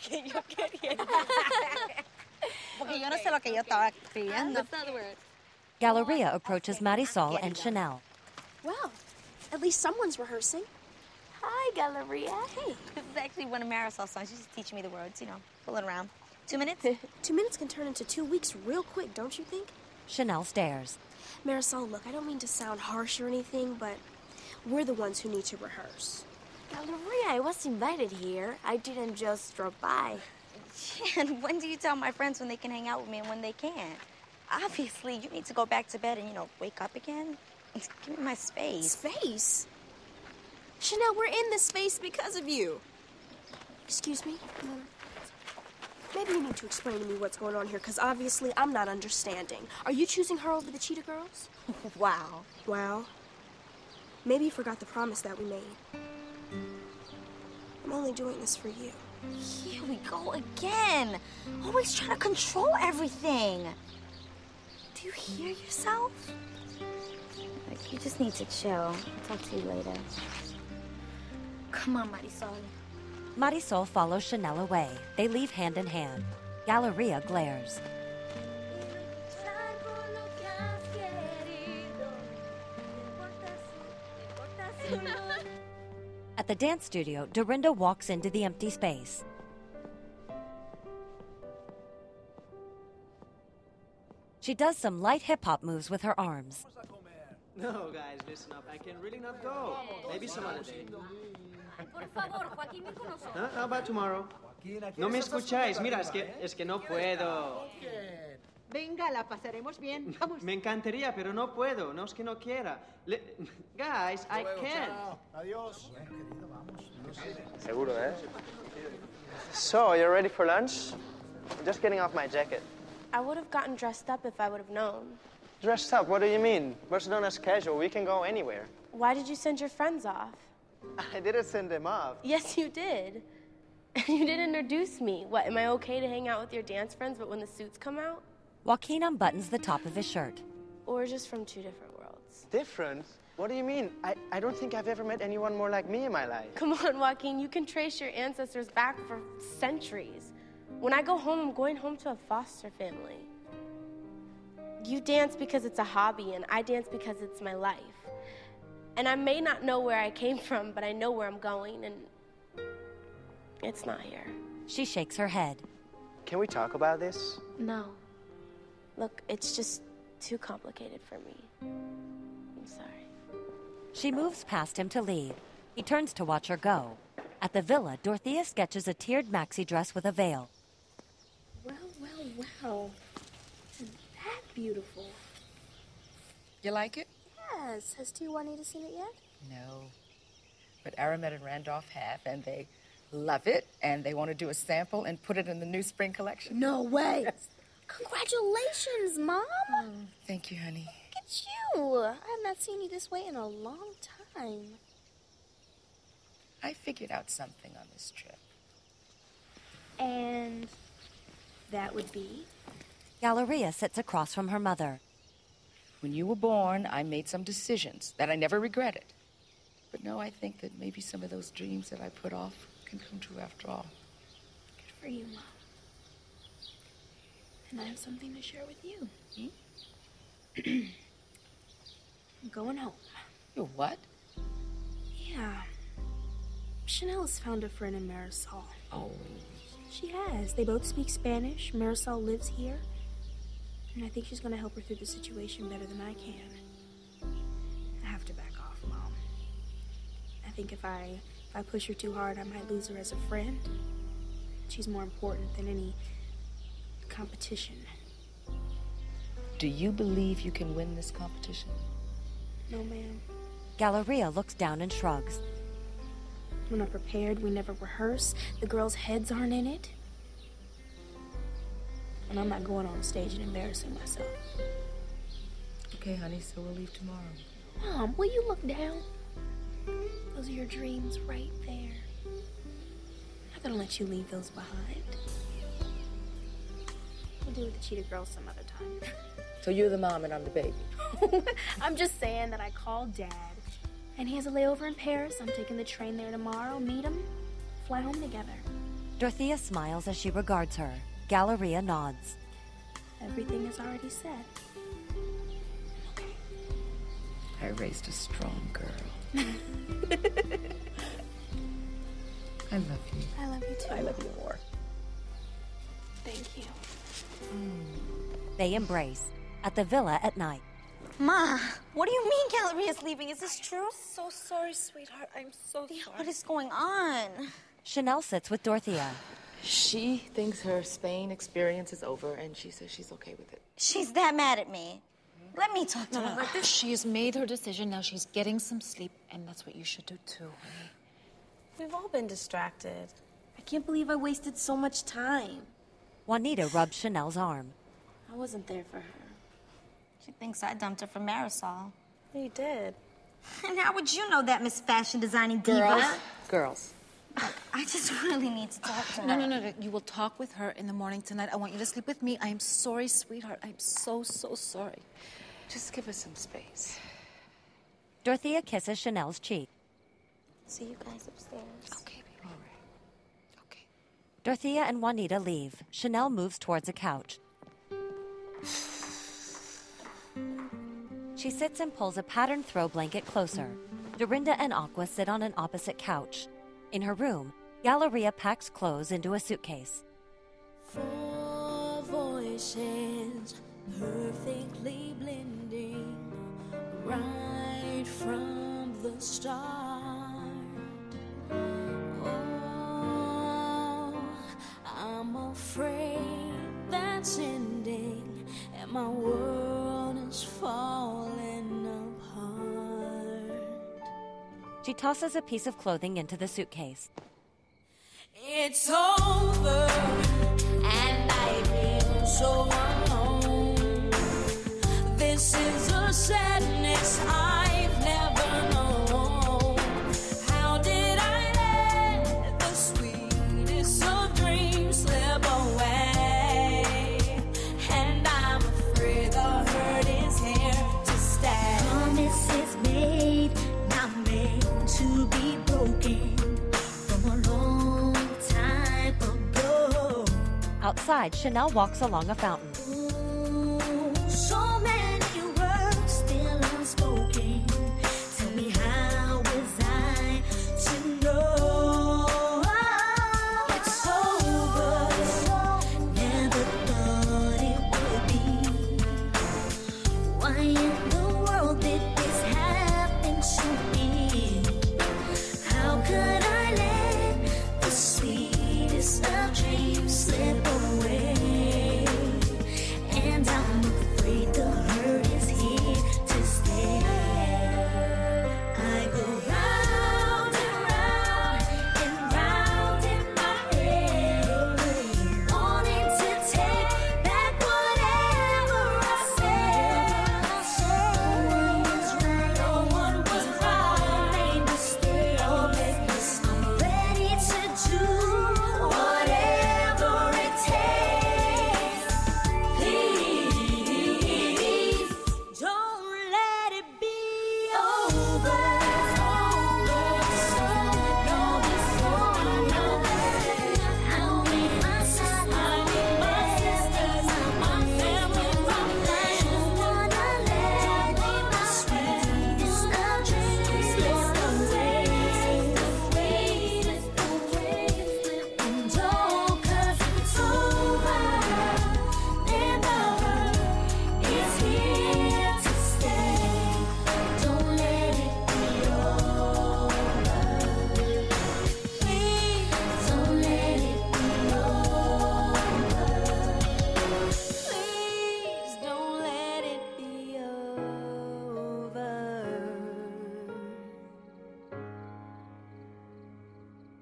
Galleria approaches Marisol and Chanel. Well, at least someone's rehearsing. Hi, Galleria. Hey. This is actually one of Marisol's songs. She's just teaching me the words, you know, fooling around. Two minutes? Two minutes can turn into two weeks real quick, don't you think? Chanel stares. Marisol, look, I don't mean to sound harsh or anything, but we're the ones who need to rehearse. Galleria, I was invited here. I didn't just drop by. And when do you tell my friends when they can hang out with me and when they can't? Obviously, you need to go back to bed and, you know, wake up again. Give me my space. Space? Chanel, we're in this space because of you. Excuse me? Um, maybe you need to explain to me what's going on here, because obviously I'm not understanding. Are you choosing her over the Cheetah Girls? Wow. Wow. Maybe you forgot the promise that we made. I'm only doing this for you. Here we go again. Always trying to control everything. Do you hear yourself? Like, you just need to chill. I'll talk to you later. Come on, Marisol. Marisol follows Chanel away. They leave hand in hand. Galleria glares. At the dance studio, Dorinda walks into the empty space. She does some light hip-hop moves with her arms. No, guys, listen up. I can really not go. Maybe some other day. Huh? How about tomorrow? No me escucháis. Mira, es que, es que no puedo. Venga, la pasaremos bien. Vamos. Me encantaría, pero no puedo. No es que no quiera. Le... Guys, I can't. Adiós. Seguro, eh? So, you're ready for lunch? I'm just getting off my jacket. I would have gotten dressed up if I would have known. Dressed up? What do you mean? Barcelona's casual. We can go anywhere. Why did you send your friends off? I didn't send them off. Yes, you did. You didn't introduce me. What, am I okay to hang out with your dance friends, but when the suits come out? Joaquin unbuttons the top of his shirt. Or just from two different worlds. Different? What do you mean? I, I don't think I've ever met anyone more like me in my life. Come on, Joaquin. You can trace your ancestors back for centuries. When I go home, I'm going home to a foster family. You dance because it's a hobby, and I dance because it's my life. And I may not know where I came from, but I know where I'm going, and it's not here. She shakes her head. Can we talk about this? No. Look, it's just too complicated for me. I'm sorry. She moves past him to leave. He turns to watch her go. At the villa, Dorothea sketches a tiered maxi dress with a veil. Well, well, well. And that beautiful. You like it? Yes. Has T. Juanita seen it yet? No. But Aramet and Randolph have, and they love it, and they want to do a sample and put it in the new spring collection. No way. Yes. Congratulations, Mom. Oh, thank you, honey. Look at you. I have not seen you this way in a long time. I figured out something on this trip. And that would be? Galleria sits across from her mother. When you were born, I made some decisions that I never regretted. But no, I think that maybe some of those dreams that I put off can come true after all. Good for you, Mom. And I have something to share with you. Hmm? I'm going home. You what? Yeah. Chanel has found a friend in Marisol. Oh. She has. They both speak Spanish. Marisol lives here. And I think she's going to help her through the situation better than I can. I have to back off, Mom. I think if I if I push her too hard, I might lose her as a friend. She's more important than any competition. Do you believe you can win this competition? No, ma'am. Galleria looks down and shrugs. We're not prepared. We never rehearse. The girls' heads aren't in it. And I'm not going on stage and embarrassing myself. Okay, honey, so we'll leave tomorrow. Mom, will you look down? Those are your dreams right there. I'm not gonna let you leave those behind. We'll do it with the Cheetah Girls some other time. So you're the mom and I'm the baby. I'm just saying that I called Dad. And he has a layover in Paris. I'm taking the train there tomorrow, meet him, fly home together. Dorothea smiles as she regards her. Galleria nods. Everything is already said. I raised a strong girl. I love you. I love you too. I love you more. Thank you. They embrace at the villa at night. Ma, what do you mean Galleria's leaving? Is this true? So sorry, sweetheart. I'm so sorry. What is going on? Chanel sits with Dorothea. She thinks her Spain experience is over, and she says she's okay with it. She's that mad at me. Let me talk to No, her. no, like this. She's made her decision. Now she's getting some sleep, and that's what you should do too, honey. We've all been distracted. I can't believe I wasted so much time. Juanita rubs Chanel's arm. I wasn't there for her. She thinks I dumped her for Marisol. You did. And how would you know that, Miss Fashion Designing Diva? Girls, girls. I just really need to talk to her. No, no, no, no. You will talk with her in the morning tonight. I want you to sleep with me. I am sorry, sweetheart. I'm so, so sorry. Just give us some space. Dorothea kisses Chanel's cheek. See you guys upstairs. Okay, baby. All right. Okay. Dorothea and Juanita leave. Chanel moves towards a couch. She sits and pulls a patterned throw blanket closer. Dorinda and Aqua sit on an opposite couch. In her room, Galleria packs clothes into a suitcase. Four voices perfectly blending right from the start. Oh, I'm afraid that's ending and my world is falling apart. She tosses a piece of clothing into the suitcase. It's over, and I feel so alone. This is a sadness I've never known. How did I let the sweetest of dreams slip away? And I'm afraid the hurt is here to stay. Promises made, not made to be broken. Outside, Chanel walks along a fountain. Ooh, so many words still unspoken. Tell me, how was I to know it's over? Never thought it would be. Why in the world did this happen to me? How could I let the sweetest of dreams slip away? And I'm afraid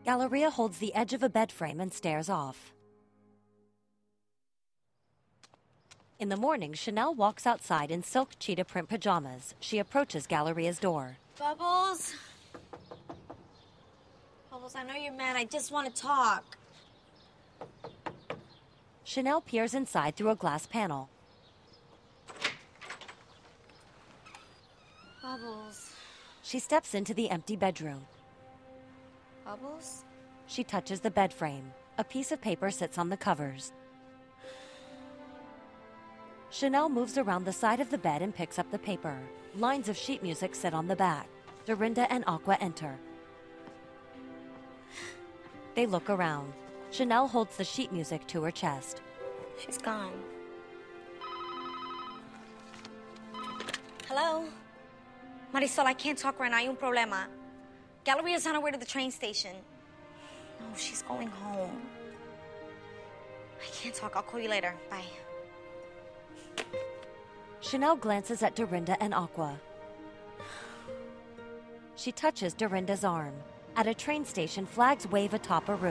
Galleria holds the edge of a bed frame and stares off. In the morning, Chanel walks outside in silk cheetah print pajamas. She approaches Galleria's door. Bubbles. Bubbles, I know you're mad. I just want to talk. Chanel peers inside through a glass panel. Bubbles. She steps into the empty bedroom. Bubbles? She touches the bed frame. A piece of paper sits on the covers. Chanel moves around the side of the bed and picks up the paper. Lines of sheet music sit on the back. Dorinda and Aqua enter. They look around. Chanel holds the sheet music to her chest. She's gone. Hello? Marisol, I can't talk right now. Hay un problema. Galleria's on her way to the train station. No, she's going home. I can't talk. I'll call you later. Bye. Chanel glances at Dorinda and Aqua. She touches Dorinda's arm. At a train station, flags wave atop a roof.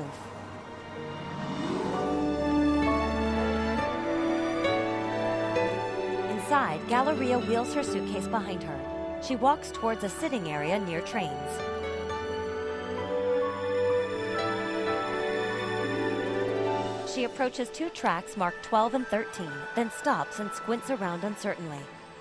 Inside, Galleria wheels her suitcase behind her. She walks towards a sitting area near trains. She approaches two tracks marked twelve and thirteen, then stops and squints around uncertainly.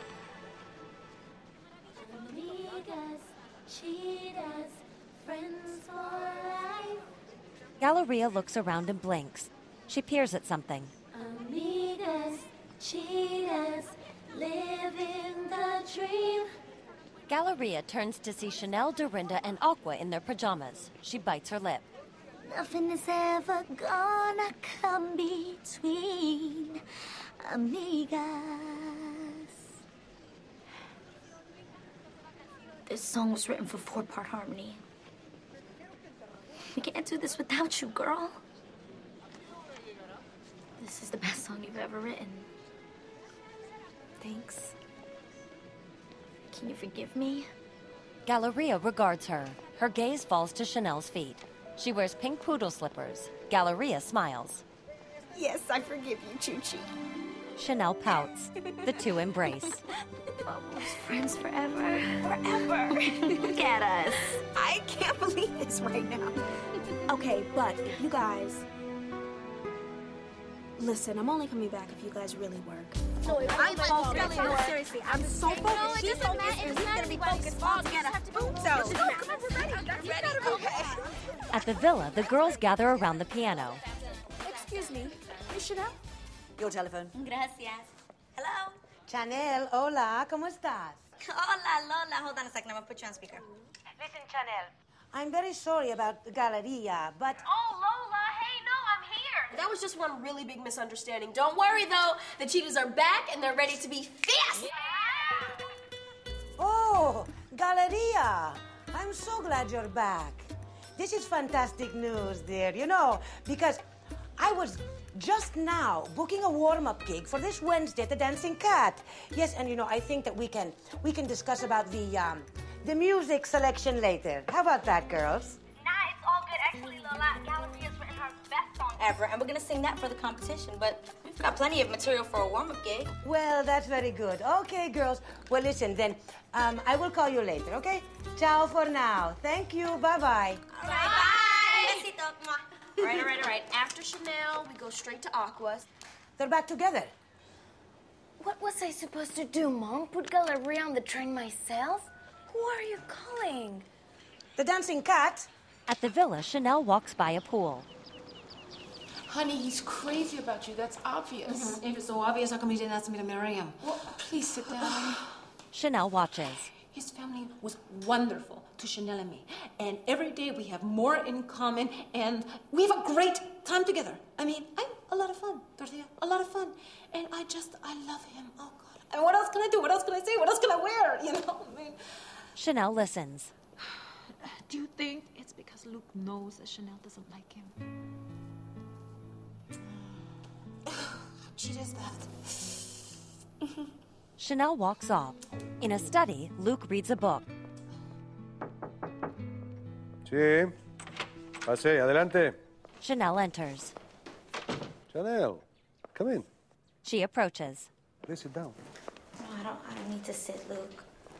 Galleria looks around and blinks. She peers at something. Amigas, cheetahs, living the dream. Galleria turns to see Chanel, Dorinda, and Aqua in their pajamas. She bites her lip. Nothing is ever gonna come between amigas. This song was written for four-part harmony. We can't do this without you, girl. This is the best song you've ever written. Thanks. Can you forgive me? Galleria regards her. Her gaze falls to Chanel's feet. She wears pink poodle slippers. Galleria smiles. Yes, I forgive you, Chuchi. Chanel pouts. The two embrace. Bubbles, friends forever. Forever. Look at us. I can't believe this right now. Okay, but if you guys... Listen, I'm only coming back if you guys really work. No, if I'm focused. no, seriously, I'm so focused. No, it She's doesn't focused, matter. and It's he's not gonna be anybody's focused fault. all together. You just have to be So, focused. no, come on, we're ready. We're ready. Okay. At the villa, the girls gather around the piano. Excuse me, you Chanel? Your telephone. Gracias. Hello? Chanel, hola, ¿cómo estás? Hola, Lola. Hold on a second. I'm gonna put you on speaker. Listen, Chanel, I'm very sorry about the Galleria, but... Oh, Lola, hey, no, I'm here. That was just one really big misunderstanding. Don't worry, though. The cheetahs are back, and they're ready to be fierce. Oh, Galleria, I'm so glad you're back. This is fantastic news, dear, you know, because I was just now booking a warm-up gig for this Wednesday at the Dancing Cat. Yes, and you know, I think that we can we can discuss about the um, the music selection later. How about that, girls? Nah, it's all good. Actually, Lola, Galleria's written her best song Ever. And we're gonna sing that for the competition, but we've got plenty of material for a warm-up gig. Well, that's very good. Okay, girls. Well, listen, then um, I will call you later, okay? Ciao for now. Thank you. Bye-bye. All right, bye. Besito. Mwah. All right, all right, all right. After Chanel, we go straight to Aqua. They're back together. What was I supposed to do, Mom? Put Galleria on the train myself? Who are you calling? The Dancing Cat. At the villa, Chanel walks by a pool. Honey, he's crazy about you. That's obvious. Mm-hmm. If it's so obvious, how come he didn't ask me to marry him? Well, please sit down. Chanel watches. His family was wonderful to Chanel and me. And every day we have more in common, and we have a great time together. I mean, I'm a lot of fun, Dorothea, a lot of fun. And I just, I love him. Oh, God. And what else can I do? What else can I say? What else can I wear? You know, I mean... Chanel listens. Do you think it's because Luke knows that Chanel doesn't like him? She does that. Chanel walks off. In a study, Luke reads a book. Sí. Pase, adelante. Chanel enters. Chanel, come in. She approaches. Please sit down. No, I don't, I don't need to sit, Luke.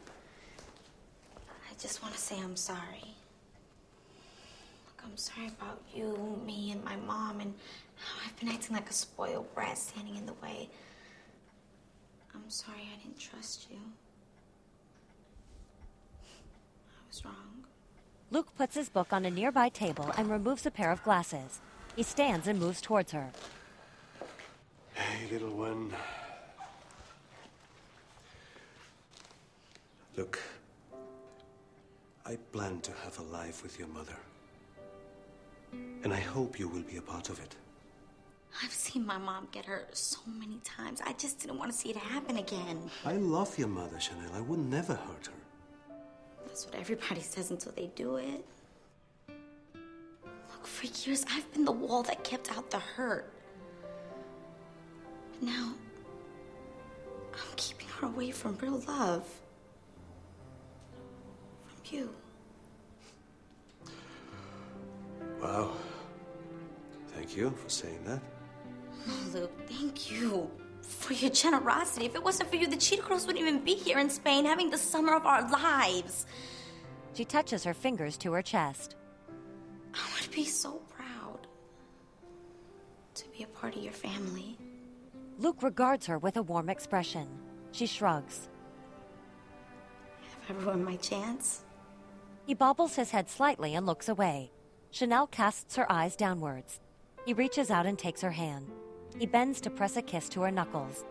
I just want to say I'm sorry. Look, I'm sorry about you, me, and my mom, and how I've been acting like a spoiled brat standing in the way. I'm sorry I didn't trust you. I was wrong. Luke puts his book on a nearby table and removes a pair of glasses. He stands and moves towards her. Hey, little one. Look, I plan to have a life with your mother. And I hope you will be a part of it. I've seen my mom get hurt so many times. I just didn't want to see it happen again. I love your mother, Chanel. I would never hurt her. That's what everybody says until they do it. Look, for years, I've been the wall that kept out the hurt. But now, I'm keeping her away from real love. From you. Wow. Thank you for saying that. Oh, Luke, thank you for your generosity. If it wasn't for you, the Cheetah Girls wouldn't even be here in Spain having the summer of our lives. She touches her fingers to her chest. I would be so proud to be a part of your family. Luke regards her with a warm expression. She shrugs. Have I ruined my chance? He bobbles his head slightly and looks away. Chanel casts her eyes downwards. He reaches out and takes her hand. He bends to press a kiss to her knuckles.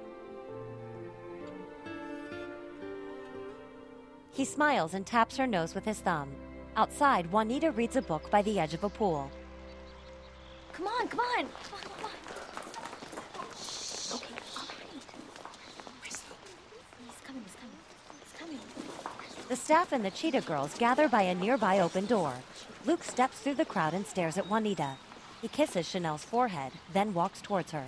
He smiles and taps her nose with his thumb. Outside, Juanita reads a book by the edge of a pool. Come on, come on. Come on, come on. Shh. Okay, all right. He's coming, he's coming. He's coming. The staff and the Cheetah Girls gather by a nearby open door. Luke steps through the crowd and stares at Juanita. He kisses Chanel's forehead, then walks towards her.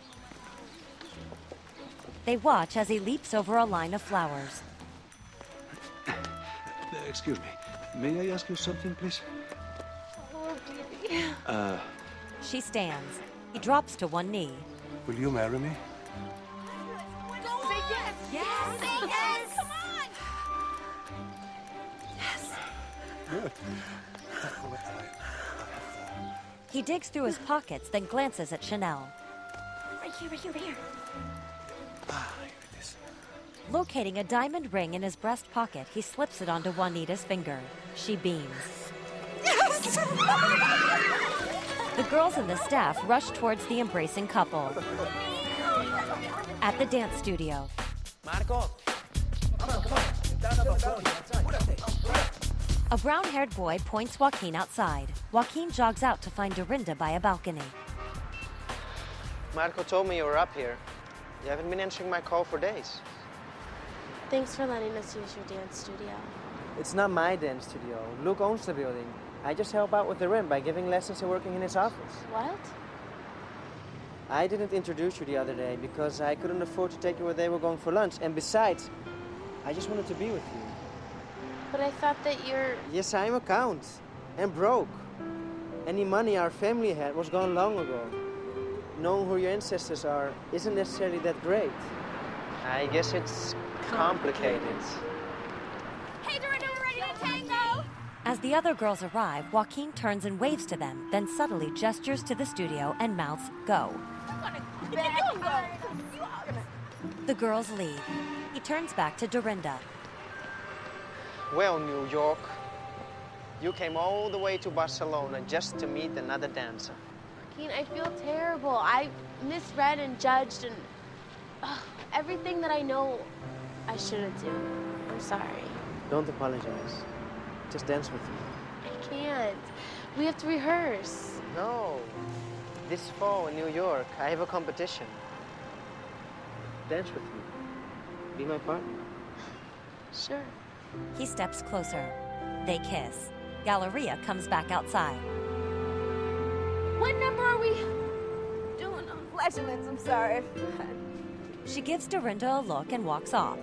They watch as he leaps over a line of flowers. Uh, excuse me. May I ask you something, please? Oh, baby. Uh, She stands. He drops to one knee. will you marry me? Say yes. Yes. Say yes. Come on. Yes. Good. He digs through his pockets, then glances at Chanel. Right here, right here, right here. Ah, here it is. Locating a diamond ring in his breast pocket, he slips it onto Juanita's finger. She beams. Yes. The girls and the staff rush towards the embracing couple. At the dance studio, Marco, come on, come on. Down on the balcony outside. a brown-haired boy points Joaquin outside. Joaquin jogs out to find Dorinda by a balcony. Marco told me you were up here. You haven't been answering my call for days. Thanks for letting us use your dance studio. It's not my dance studio. Luke owns the building. I just help out with the rent by giving lessons and working in his office. What? I didn't introduce you the other day because I couldn't afford to take you where they were going for lunch. And besides, I just wanted to be with you. But I thought that you're... Yes, I'm a count. And broke. Any money our family had was gone long ago. Knowing who your ancestors are isn't necessarily that great. I guess it's complicated. Hey, Dorinda, we're ready to tango! As the other girls arrive, Joaquin turns and waves to them, then subtly gestures to the studio and mouths, "Go." The girls leave. He turns back to Dorinda. Well, New York, you came all the way to Barcelona just to meet another dancer. Joaquin, I feel terrible. I misread and judged and... Uh, everything that I know I shouldn't do. I'm sorry. Don't apologize. Just dance with me. I can't. We have to rehearse. No. This fall in New York, I have a competition. Dance with me. Be my partner. Sure. He steps closer. They kiss. Galleria comes back outside. What number are we doing on Flatulence? I'm sorry. She gives Dorinda a look and walks off.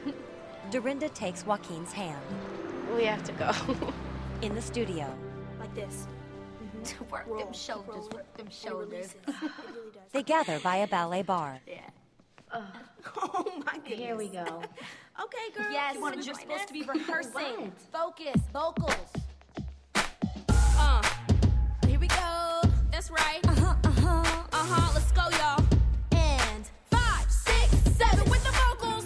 Dorinda takes Joaquin's hand. We have to go. In the studio. Like like this. Work Roll, them shoulders, roll, work them it shoulders. releases. It really does. They gather by a ballet bar. Yeah. Oh my goodness. Here we go. Okay, girl. Yes, you wanna you're join supposed us? to be rehearsing. What? Focus, vocals. Uh, here we go. That's right. Uh-huh, uh-huh. Uh-huh, let's go, y'all. And five, six, seven with the vocals.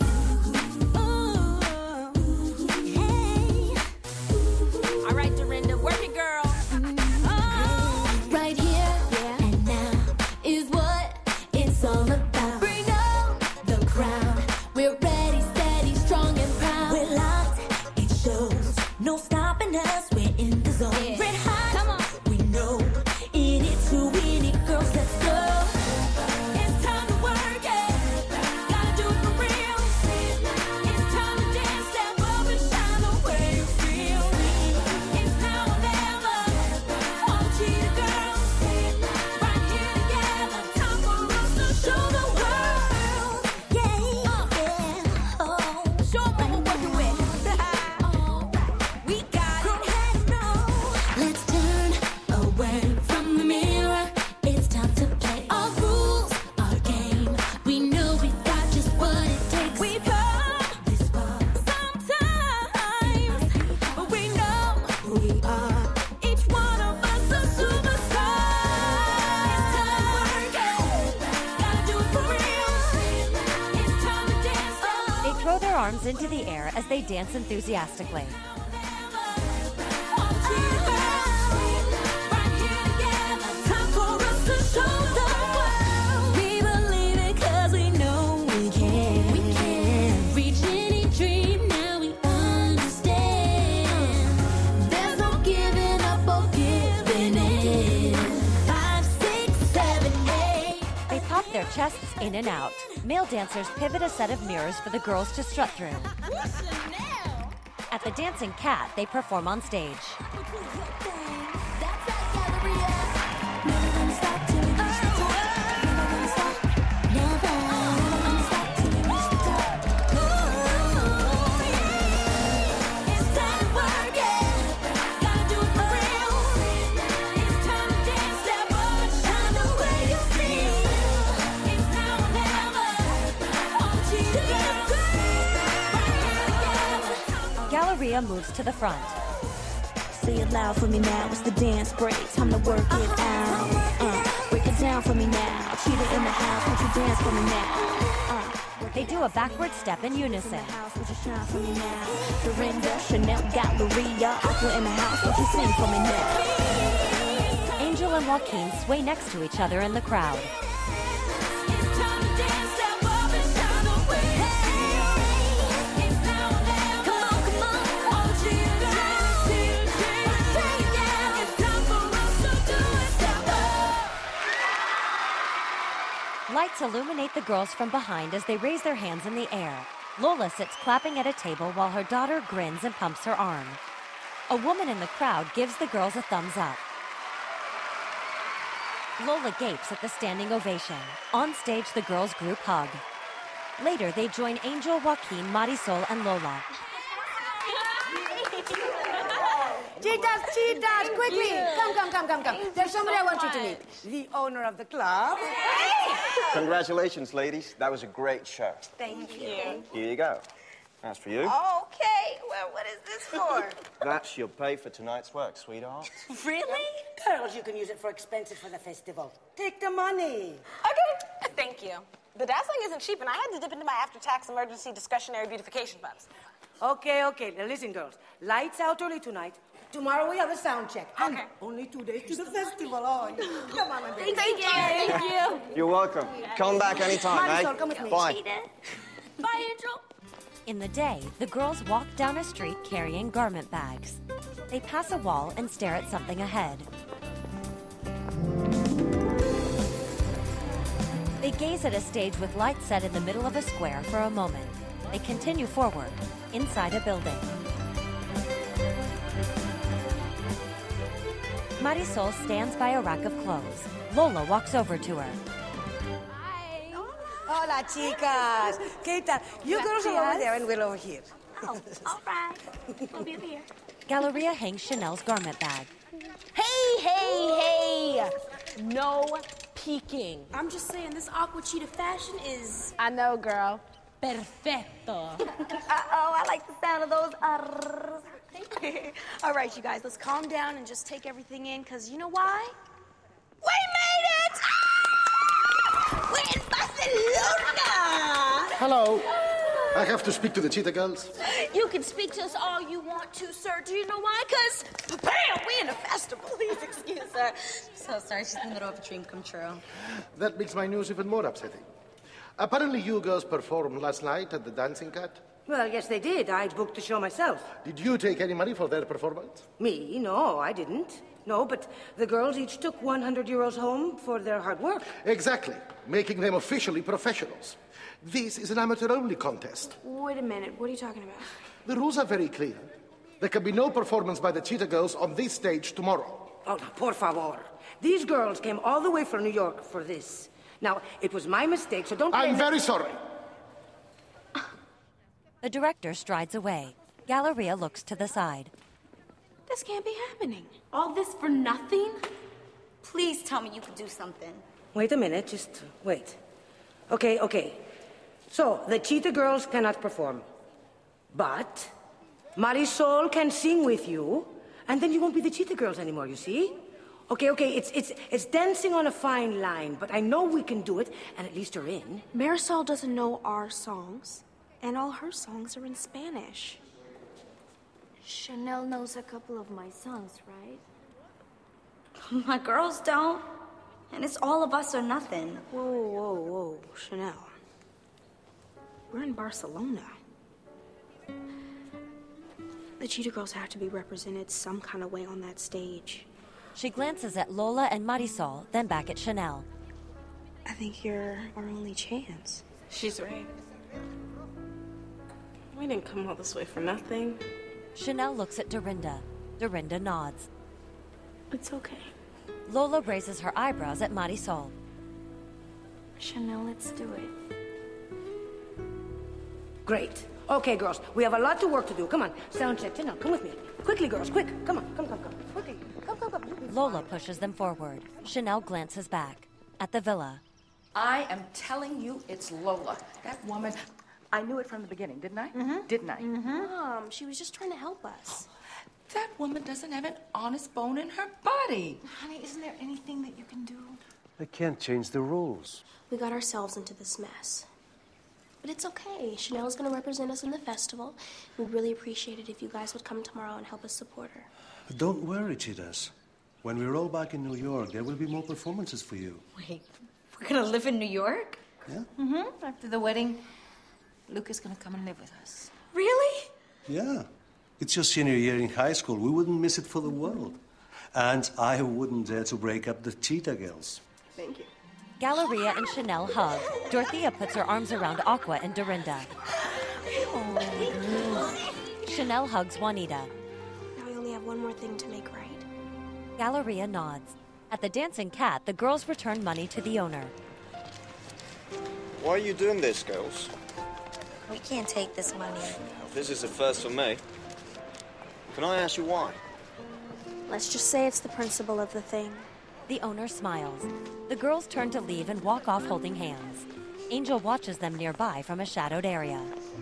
Ooh, hey. All right, Dorinda, work it, girl. Oh, right here, yeah, and now is what it's all about. Bring out the crowd. We're ready, steady, strong and proud. We're locked, it shows. No stopping us, we're in the zone. Yeah. Red hot, come on. We know it is who we need, girls, let's go. It's time to work it. Gotta do it for real. It's time to dance, step up and shine the way you feel. It's now or never. All cheetah girls, right here together. Time for us to show the world. Yeah, yeah. Oh, show 'em what we're working with. We got it. Let's turn away from the mirror. It's time to play our rules, our game. We know we've got just what it takes. We've come this far sometimes, but we know who we are. Each one of us a superstar. It's time to work it. Gotta do it for real. It's time to dance. They throw their arms into the air as they dance enthusiastically. Time for us to show the world. We believe it 'cause we know we can. We can reach any dream. Now we understand. There's no giving up or giving in. Five, six, seven, eight. They pop their chests in and out. Male dancers pivot a set of mirrors for the girls to strut through. At the Dancing Cat, they perform on stage. Galleria moves to the front. Say it loud for me now. It's the dance break. Time to work it out. Uh, break it down for me now. Cheetah in the house. Won't you dance for me now? Uh, They do a backward step in unison. won't you shine for me now? Dorinda, Chanel, Galleria. Aqua in the house. Won't you sing for me now? Angel and Joaquin sway next to each other in the crowd. Lights illuminate the girls from behind as they raise their hands in the air. Lola sits clapping at a table while her daughter grins and pumps her arm. A woman in the crowd gives the girls a thumbs up. Lola gapes at the standing ovation. On stage, the girls group hug. Later, they join Angel, Joaquin, Marisol, and Lola. Cheetahs, cheetahs, quickly! Come, come, come, come, come. There's somebody I want you to meet. The owner of the club. Congratulations, ladies. That was a great show. Thank you. Here you go. That's for you. Okay, well, what is this for? That's your pay for tonight's work, sweetheart. Really? Girls, you can use it for expenses for the festival. Take the money. Okay, thank you. The dazzling isn't cheap, and I had to dip into my after-tax emergency discretionary beautification funds. Okay, okay. Now listen, girls. Lights out early tonight. Tomorrow we have a sound check. And only two days to the festival. Oh, come on, my baby. Thank you. Thank you. You're welcome. Come back anytime, Marisol, eh? come with me. Bye. Bye, Angel. In the day, the girls walk down a street carrying garment bags. They pass a wall and stare at something ahead. They gaze at a stage with lights set in the middle of a square for a moment. They continue forward, inside a building. Marisol stands by a rack of clothes. Lola walks over to her. Hola, chicas. ¿Qué tal? You girls are over there and we're over here. Oh, all right. We'll be over here. Galleria hangs Chanel's garment bag. Hey, hey, hey! No peeking. I'm just saying, this aqua cheetah fashion is... I know, girl. Perfecto. Uh-oh, I like the sound of those R's. All right, you guys, let's calm down and just take everything in, because you know why? We made it! Ah! We're in Barcelona! Hello. I have to speak to the Cheetah Girls. You can speak to us all you want to, sir. Do you know why? Because, bam, we in a festival. Please excuse her. So sorry, she's in the middle of a dream come true. That makes my news even more upsetting. Apparently you girls performed last night at the Dancing Cat. Well, yes, they did. I booked the show myself. Did you take any money for their performance? Me? No, I didn't. No, but the girls each took one hundred euros home for their hard work. Exactly, making them officially professionals. This is an amateur-only contest. Wait a minute, what are you talking about? The rules are very clear. There can be no performance by the Cheetah Girls on this stage tomorrow. Oh, por favor. These girls came all the way from New York for this. Now, it was my mistake, so don't... I'm very sorry. The director strides away. Galleria looks to the side. This can't be happening. All this for nothing? Please tell me you could do something. Wait a minute, just wait. Okay, okay. So, the Cheetah Girls cannot perform. But Marisol can sing with you, and then you won't be the Cheetah Girls anymore, you see? Okay, okay, it's, it's, it's dancing on a fine line, but I know we can do it, and at least you're in. Marisol doesn't know our songs, and all her songs are in Spanish. Chanel knows a couple of my songs, right? My girls don't. And it's all of us or nothing. Whoa, whoa, whoa, Chanel. We're in Barcelona. The Cheetah Girls have to be represented some kind of way on that stage. She glances at Lola and Marisol, then back at Chanel. I think you're our only chance. She's right. We didn't come all this way for nothing. Chanel looks at Dorinda. Dorinda nods. It's okay. Lola raises her eyebrows at Marisol. Chanel, let's do it. Great. Okay, girls, we have a lot of work to do. Come on, sound check. Chanel, come with me. Quickly, girls, quick. Come on, come, come, come. Quickly. Come, come, come. Lola pushes them forward. Chanel glances back. At the villa. I am telling you it's Lola. That woman, I knew it from the beginning, didn't I? Mm-hmm. Didn't I? Mm-hmm. Mom, she was just trying to help us. That woman doesn't have an honest bone in her body. Honey, isn't there anything that you can do? I can't change the rules. We got ourselves into this mess. But it's okay. Chanel's going to represent us in the festival. We'd really appreciate it if you guys would come tomorrow and help us support her. Don't worry, Cheetahs. When we're all back in New York, there will be more performances for you. Wait, we're gonna live in New York? Yeah? Mm-hmm. After the wedding, Luke is gonna come and live with us. Really? Yeah. It's your senior year in high school. We wouldn't miss it for the world. And I wouldn't dare to break up the Cheetah Girls. Thank you. Galleria and Chanel hug. Dorothea puts her arms around Aqua and Dorinda. Oh, Chanel hugs Juanita. Now we only have one more thing to make right. Galleria nods. At the Dancing Cat, the girls return money to the owner. Why are you doing this, girls? We can't take this money. This is a first for me. Can I ask you why? Let's just say it's the principle of the thing. The owner smiles. The girls turn to leave and walk off holding hands. Angel watches them nearby from a shadowed area.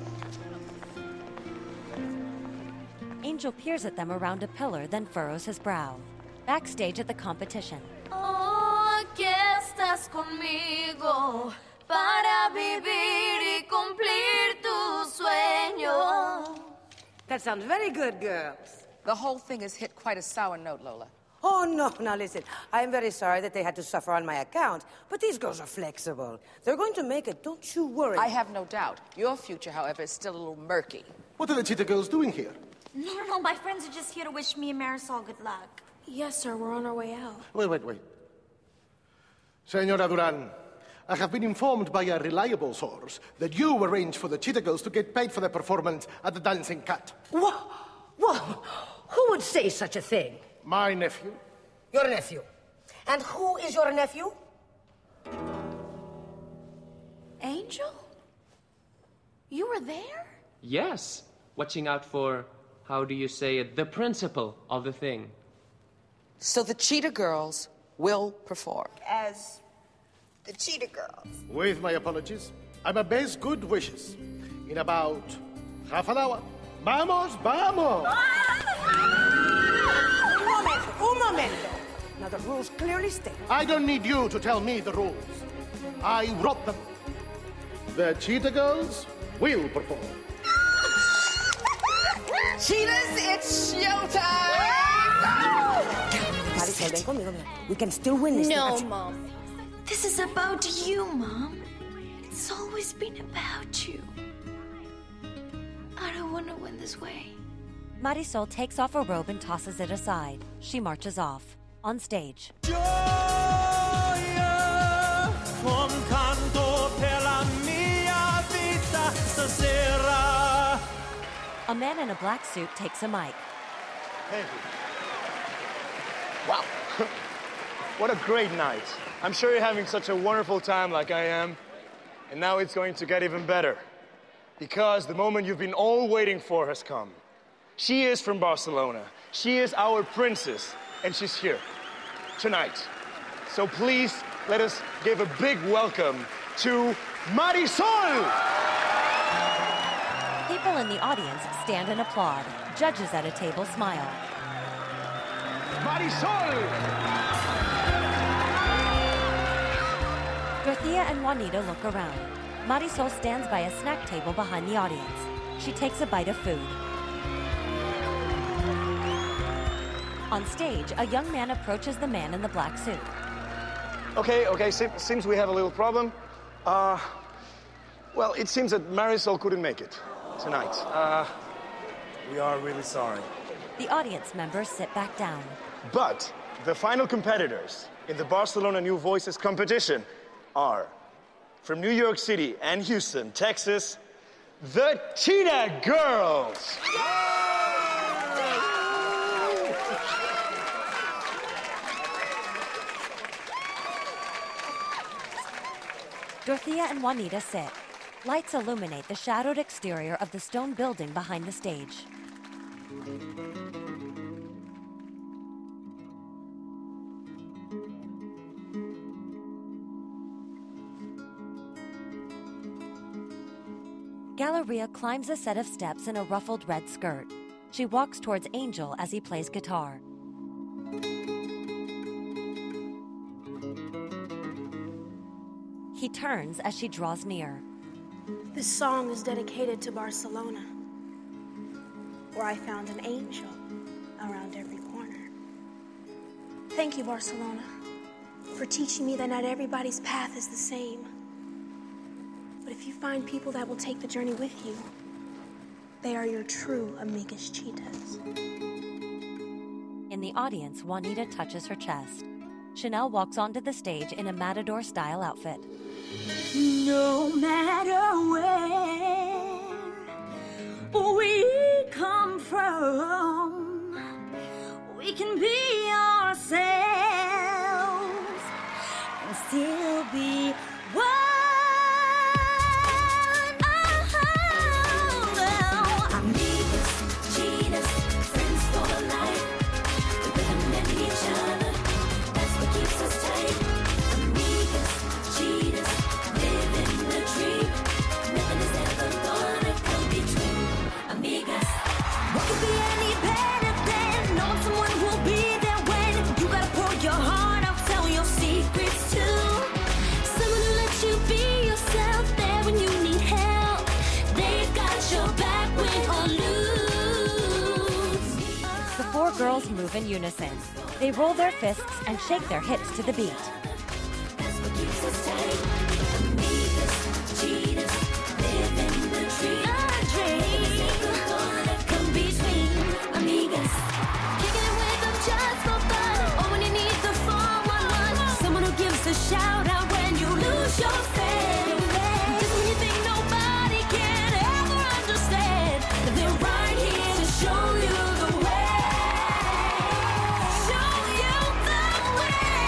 Angel peers at them around a pillar, then furrows his brow. Backstage at the competition. Oh, aquí estás conmigo para vivir y cumplir tu sueño. That sounds very good, girls. The whole thing has hit quite a sour note, Lola. Oh, no, now listen. I'm very sorry that they had to suffer on my account, but these girls are flexible. They're going to make it, don't you worry. I have no doubt. Your future, however, is still a little murky. What are the Cheetah Girls doing here? No, no, no, my friends are just here to wish me and Marisol good luck. Yes, sir, we're on our way out. Wait, wait, wait. Senora Duran, I have been informed by a reliable source that you arranged for the Cheetah Girls to get paid for their performance at the Dancing Cat. What? What? Who would say such a thing? My nephew. Your nephew. And who is your nephew? Angel? You were there? Yes. Watching out for, how do you say it, the principle of the thing. So the Cheetah Girls will perform. As the Cheetah Girls. With my apologies, I may base good wishes. In about half an hour. Vamos, vamos! Un momento, un momento. Now the rules clearly state. I don't need you to tell me the rules. I wrote them. The Cheetah Girls will perform. Cheetahs, it's showtime! Marisol, ven conmigo, mira. We can still win this. No, thing. Mom. This is about you, Mom. It's always been about you. I don't want to win this way. Marisol takes off a robe and tosses it aside. She marches off. On stage. A man in a black suit takes a mic. Thank you. Wow. What a great night. I'm sure you're having such a wonderful time like I am. And now it's going to get even better. Because the moment you've been all waiting for has come. She is from Barcelona. She is our princess. And she's here tonight. So please let us give a big welcome to Marisol! People in the audience stand and applaud. Judges at a table smile. Marisol! Dorothea and Juanita look around. Marisol stands by a snack table behind the audience. She takes a bite of food. On stage, a young man approaches the man in the black suit. Okay, okay, se seems we have a little problem. Uh, well, it seems that Marisol couldn't make it tonight. Uh, we are really sorry. The audience members sit back down. But the final competitors in the Barcelona New Voices competition are, from New York City and Houston, Texas, the Cheetah Girls! Dorothea and Juanita sit. Lights illuminate the shadowed exterior of the stone building behind the stage. Galleria climbs a set of steps in a ruffled red skirt. She walks towards Angel as he plays guitar. He turns as she draws near. This song is dedicated to Barcelona, where I found an angel around every corner. Thank you, Barcelona, for teaching me that not everybody's path is the same. But if you find people that will take the journey with you, they are your true amigas cheetahs. In the audience, Juanita touches her chest. Chanel walks onto the stage in a matador-style outfit. No matter where we come from, we can be ourselves and still be one. Girls move in unison. They roll their fists and shake their hips to the beat. Shout out when you lose your faith. Just when you think nobody can ever understand, they're right here to show you the way. Show you the way.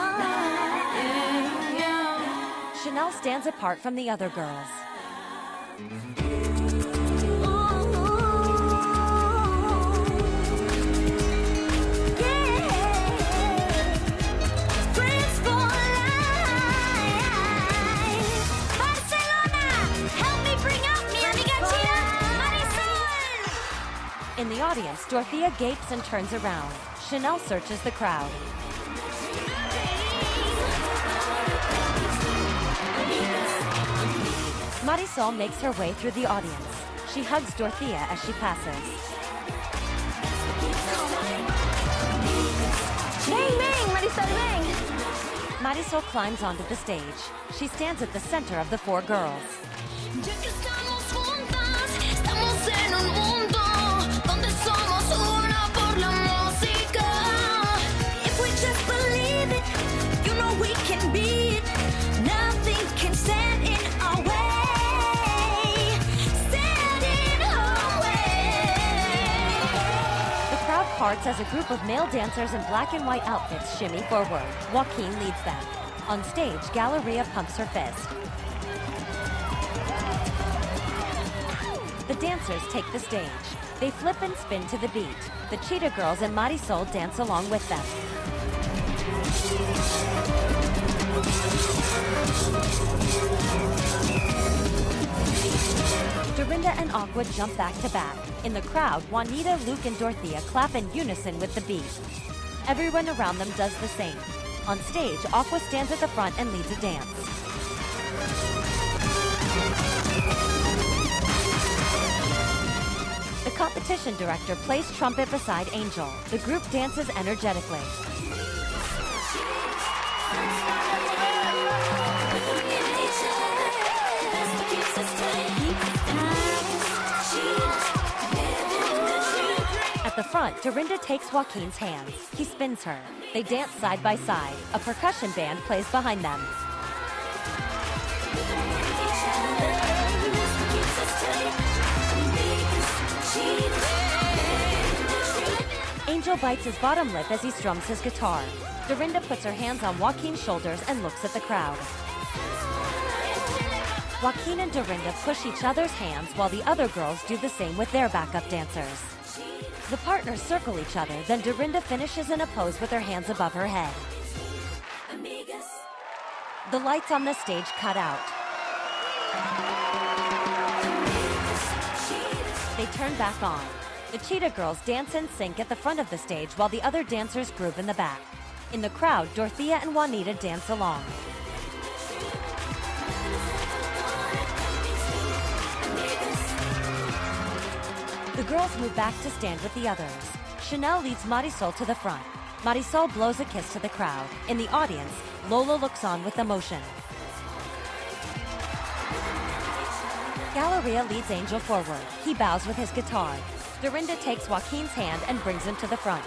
Chanel stands apart from the other girls. In the audience, Dorothea gapes and turns around. Chanel searches the crowd. Marisol makes her way through the audience. She hugs Dorothea as she passes. Bang, bang, Marisol, bang! Marisol climbs onto the stage. She stands at the center of the four girls. Parts as a group of male dancers in black and white outfits shimmy forward. Joaquin leads them. On stage, Galleria pumps her fist. The dancers take the stage. They flip and spin to the beat. The Cheetah Girls and Marisol dance along with them. Dorinda and Aqua jump back to back. In the crowd, Juanita, Luke, and Dorothea clap in unison with the beat. Everyone around them does the same. On stage, Aqua stands at the front and leads a dance. The competition director plays trumpet beside Angel. The group dances energetically. At the front, Dorinda takes Joaquin's hands. He spins her. They dance side by side. A percussion band plays behind them. Angel bites his bottom lip as he strums his guitar. Dorinda puts her hands on Joaquin's shoulders and looks at the crowd. Joaquin and Dorinda push each other's hands while the other girls do the same with their backup dancers. The partners circle each other, then Dorinda finishes in a pose with her hands above her head. The lights on the stage cut out. They turn back on. The Cheetah Girls dance in sync at the front of the stage while the other dancers groove in the back. In the crowd, Dorothea and Juanita dance along. The girls move back to stand with the others. Chanel leads Marisol to the front. Marisol blows a kiss to the crowd. In the audience, Lola looks on with emotion. Galleria leads Angel forward. He bows with his guitar. Dorinda takes Joaquin's hand and brings him to the front.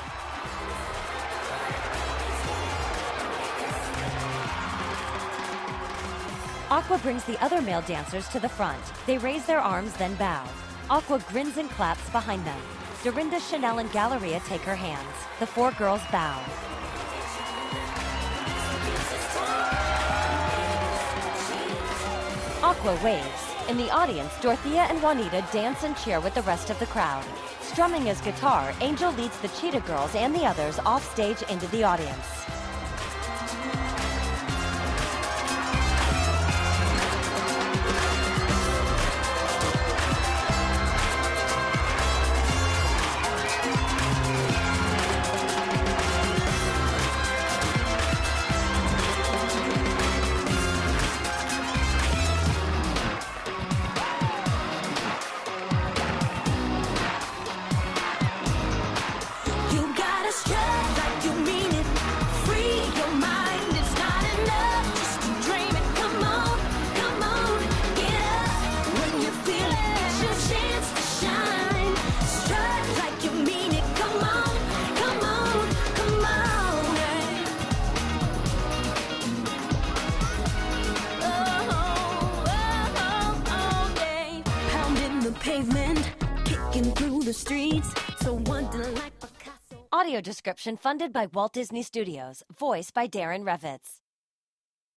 Aqua brings the other male dancers to the front. They raise their arms, then bow. Aqua grins and claps behind them. Dorinda, Chanel, and Galleria take her hands. The four girls bow. Aqua waves. In the audience, Dorothea and Juanita dance and cheer with the rest of the crowd. Strumming his guitar, Angel leads the Cheetah Girls and the others off stage into the audience. Audio description funded by Walt Disney Studios. Voice by Darren Revitz.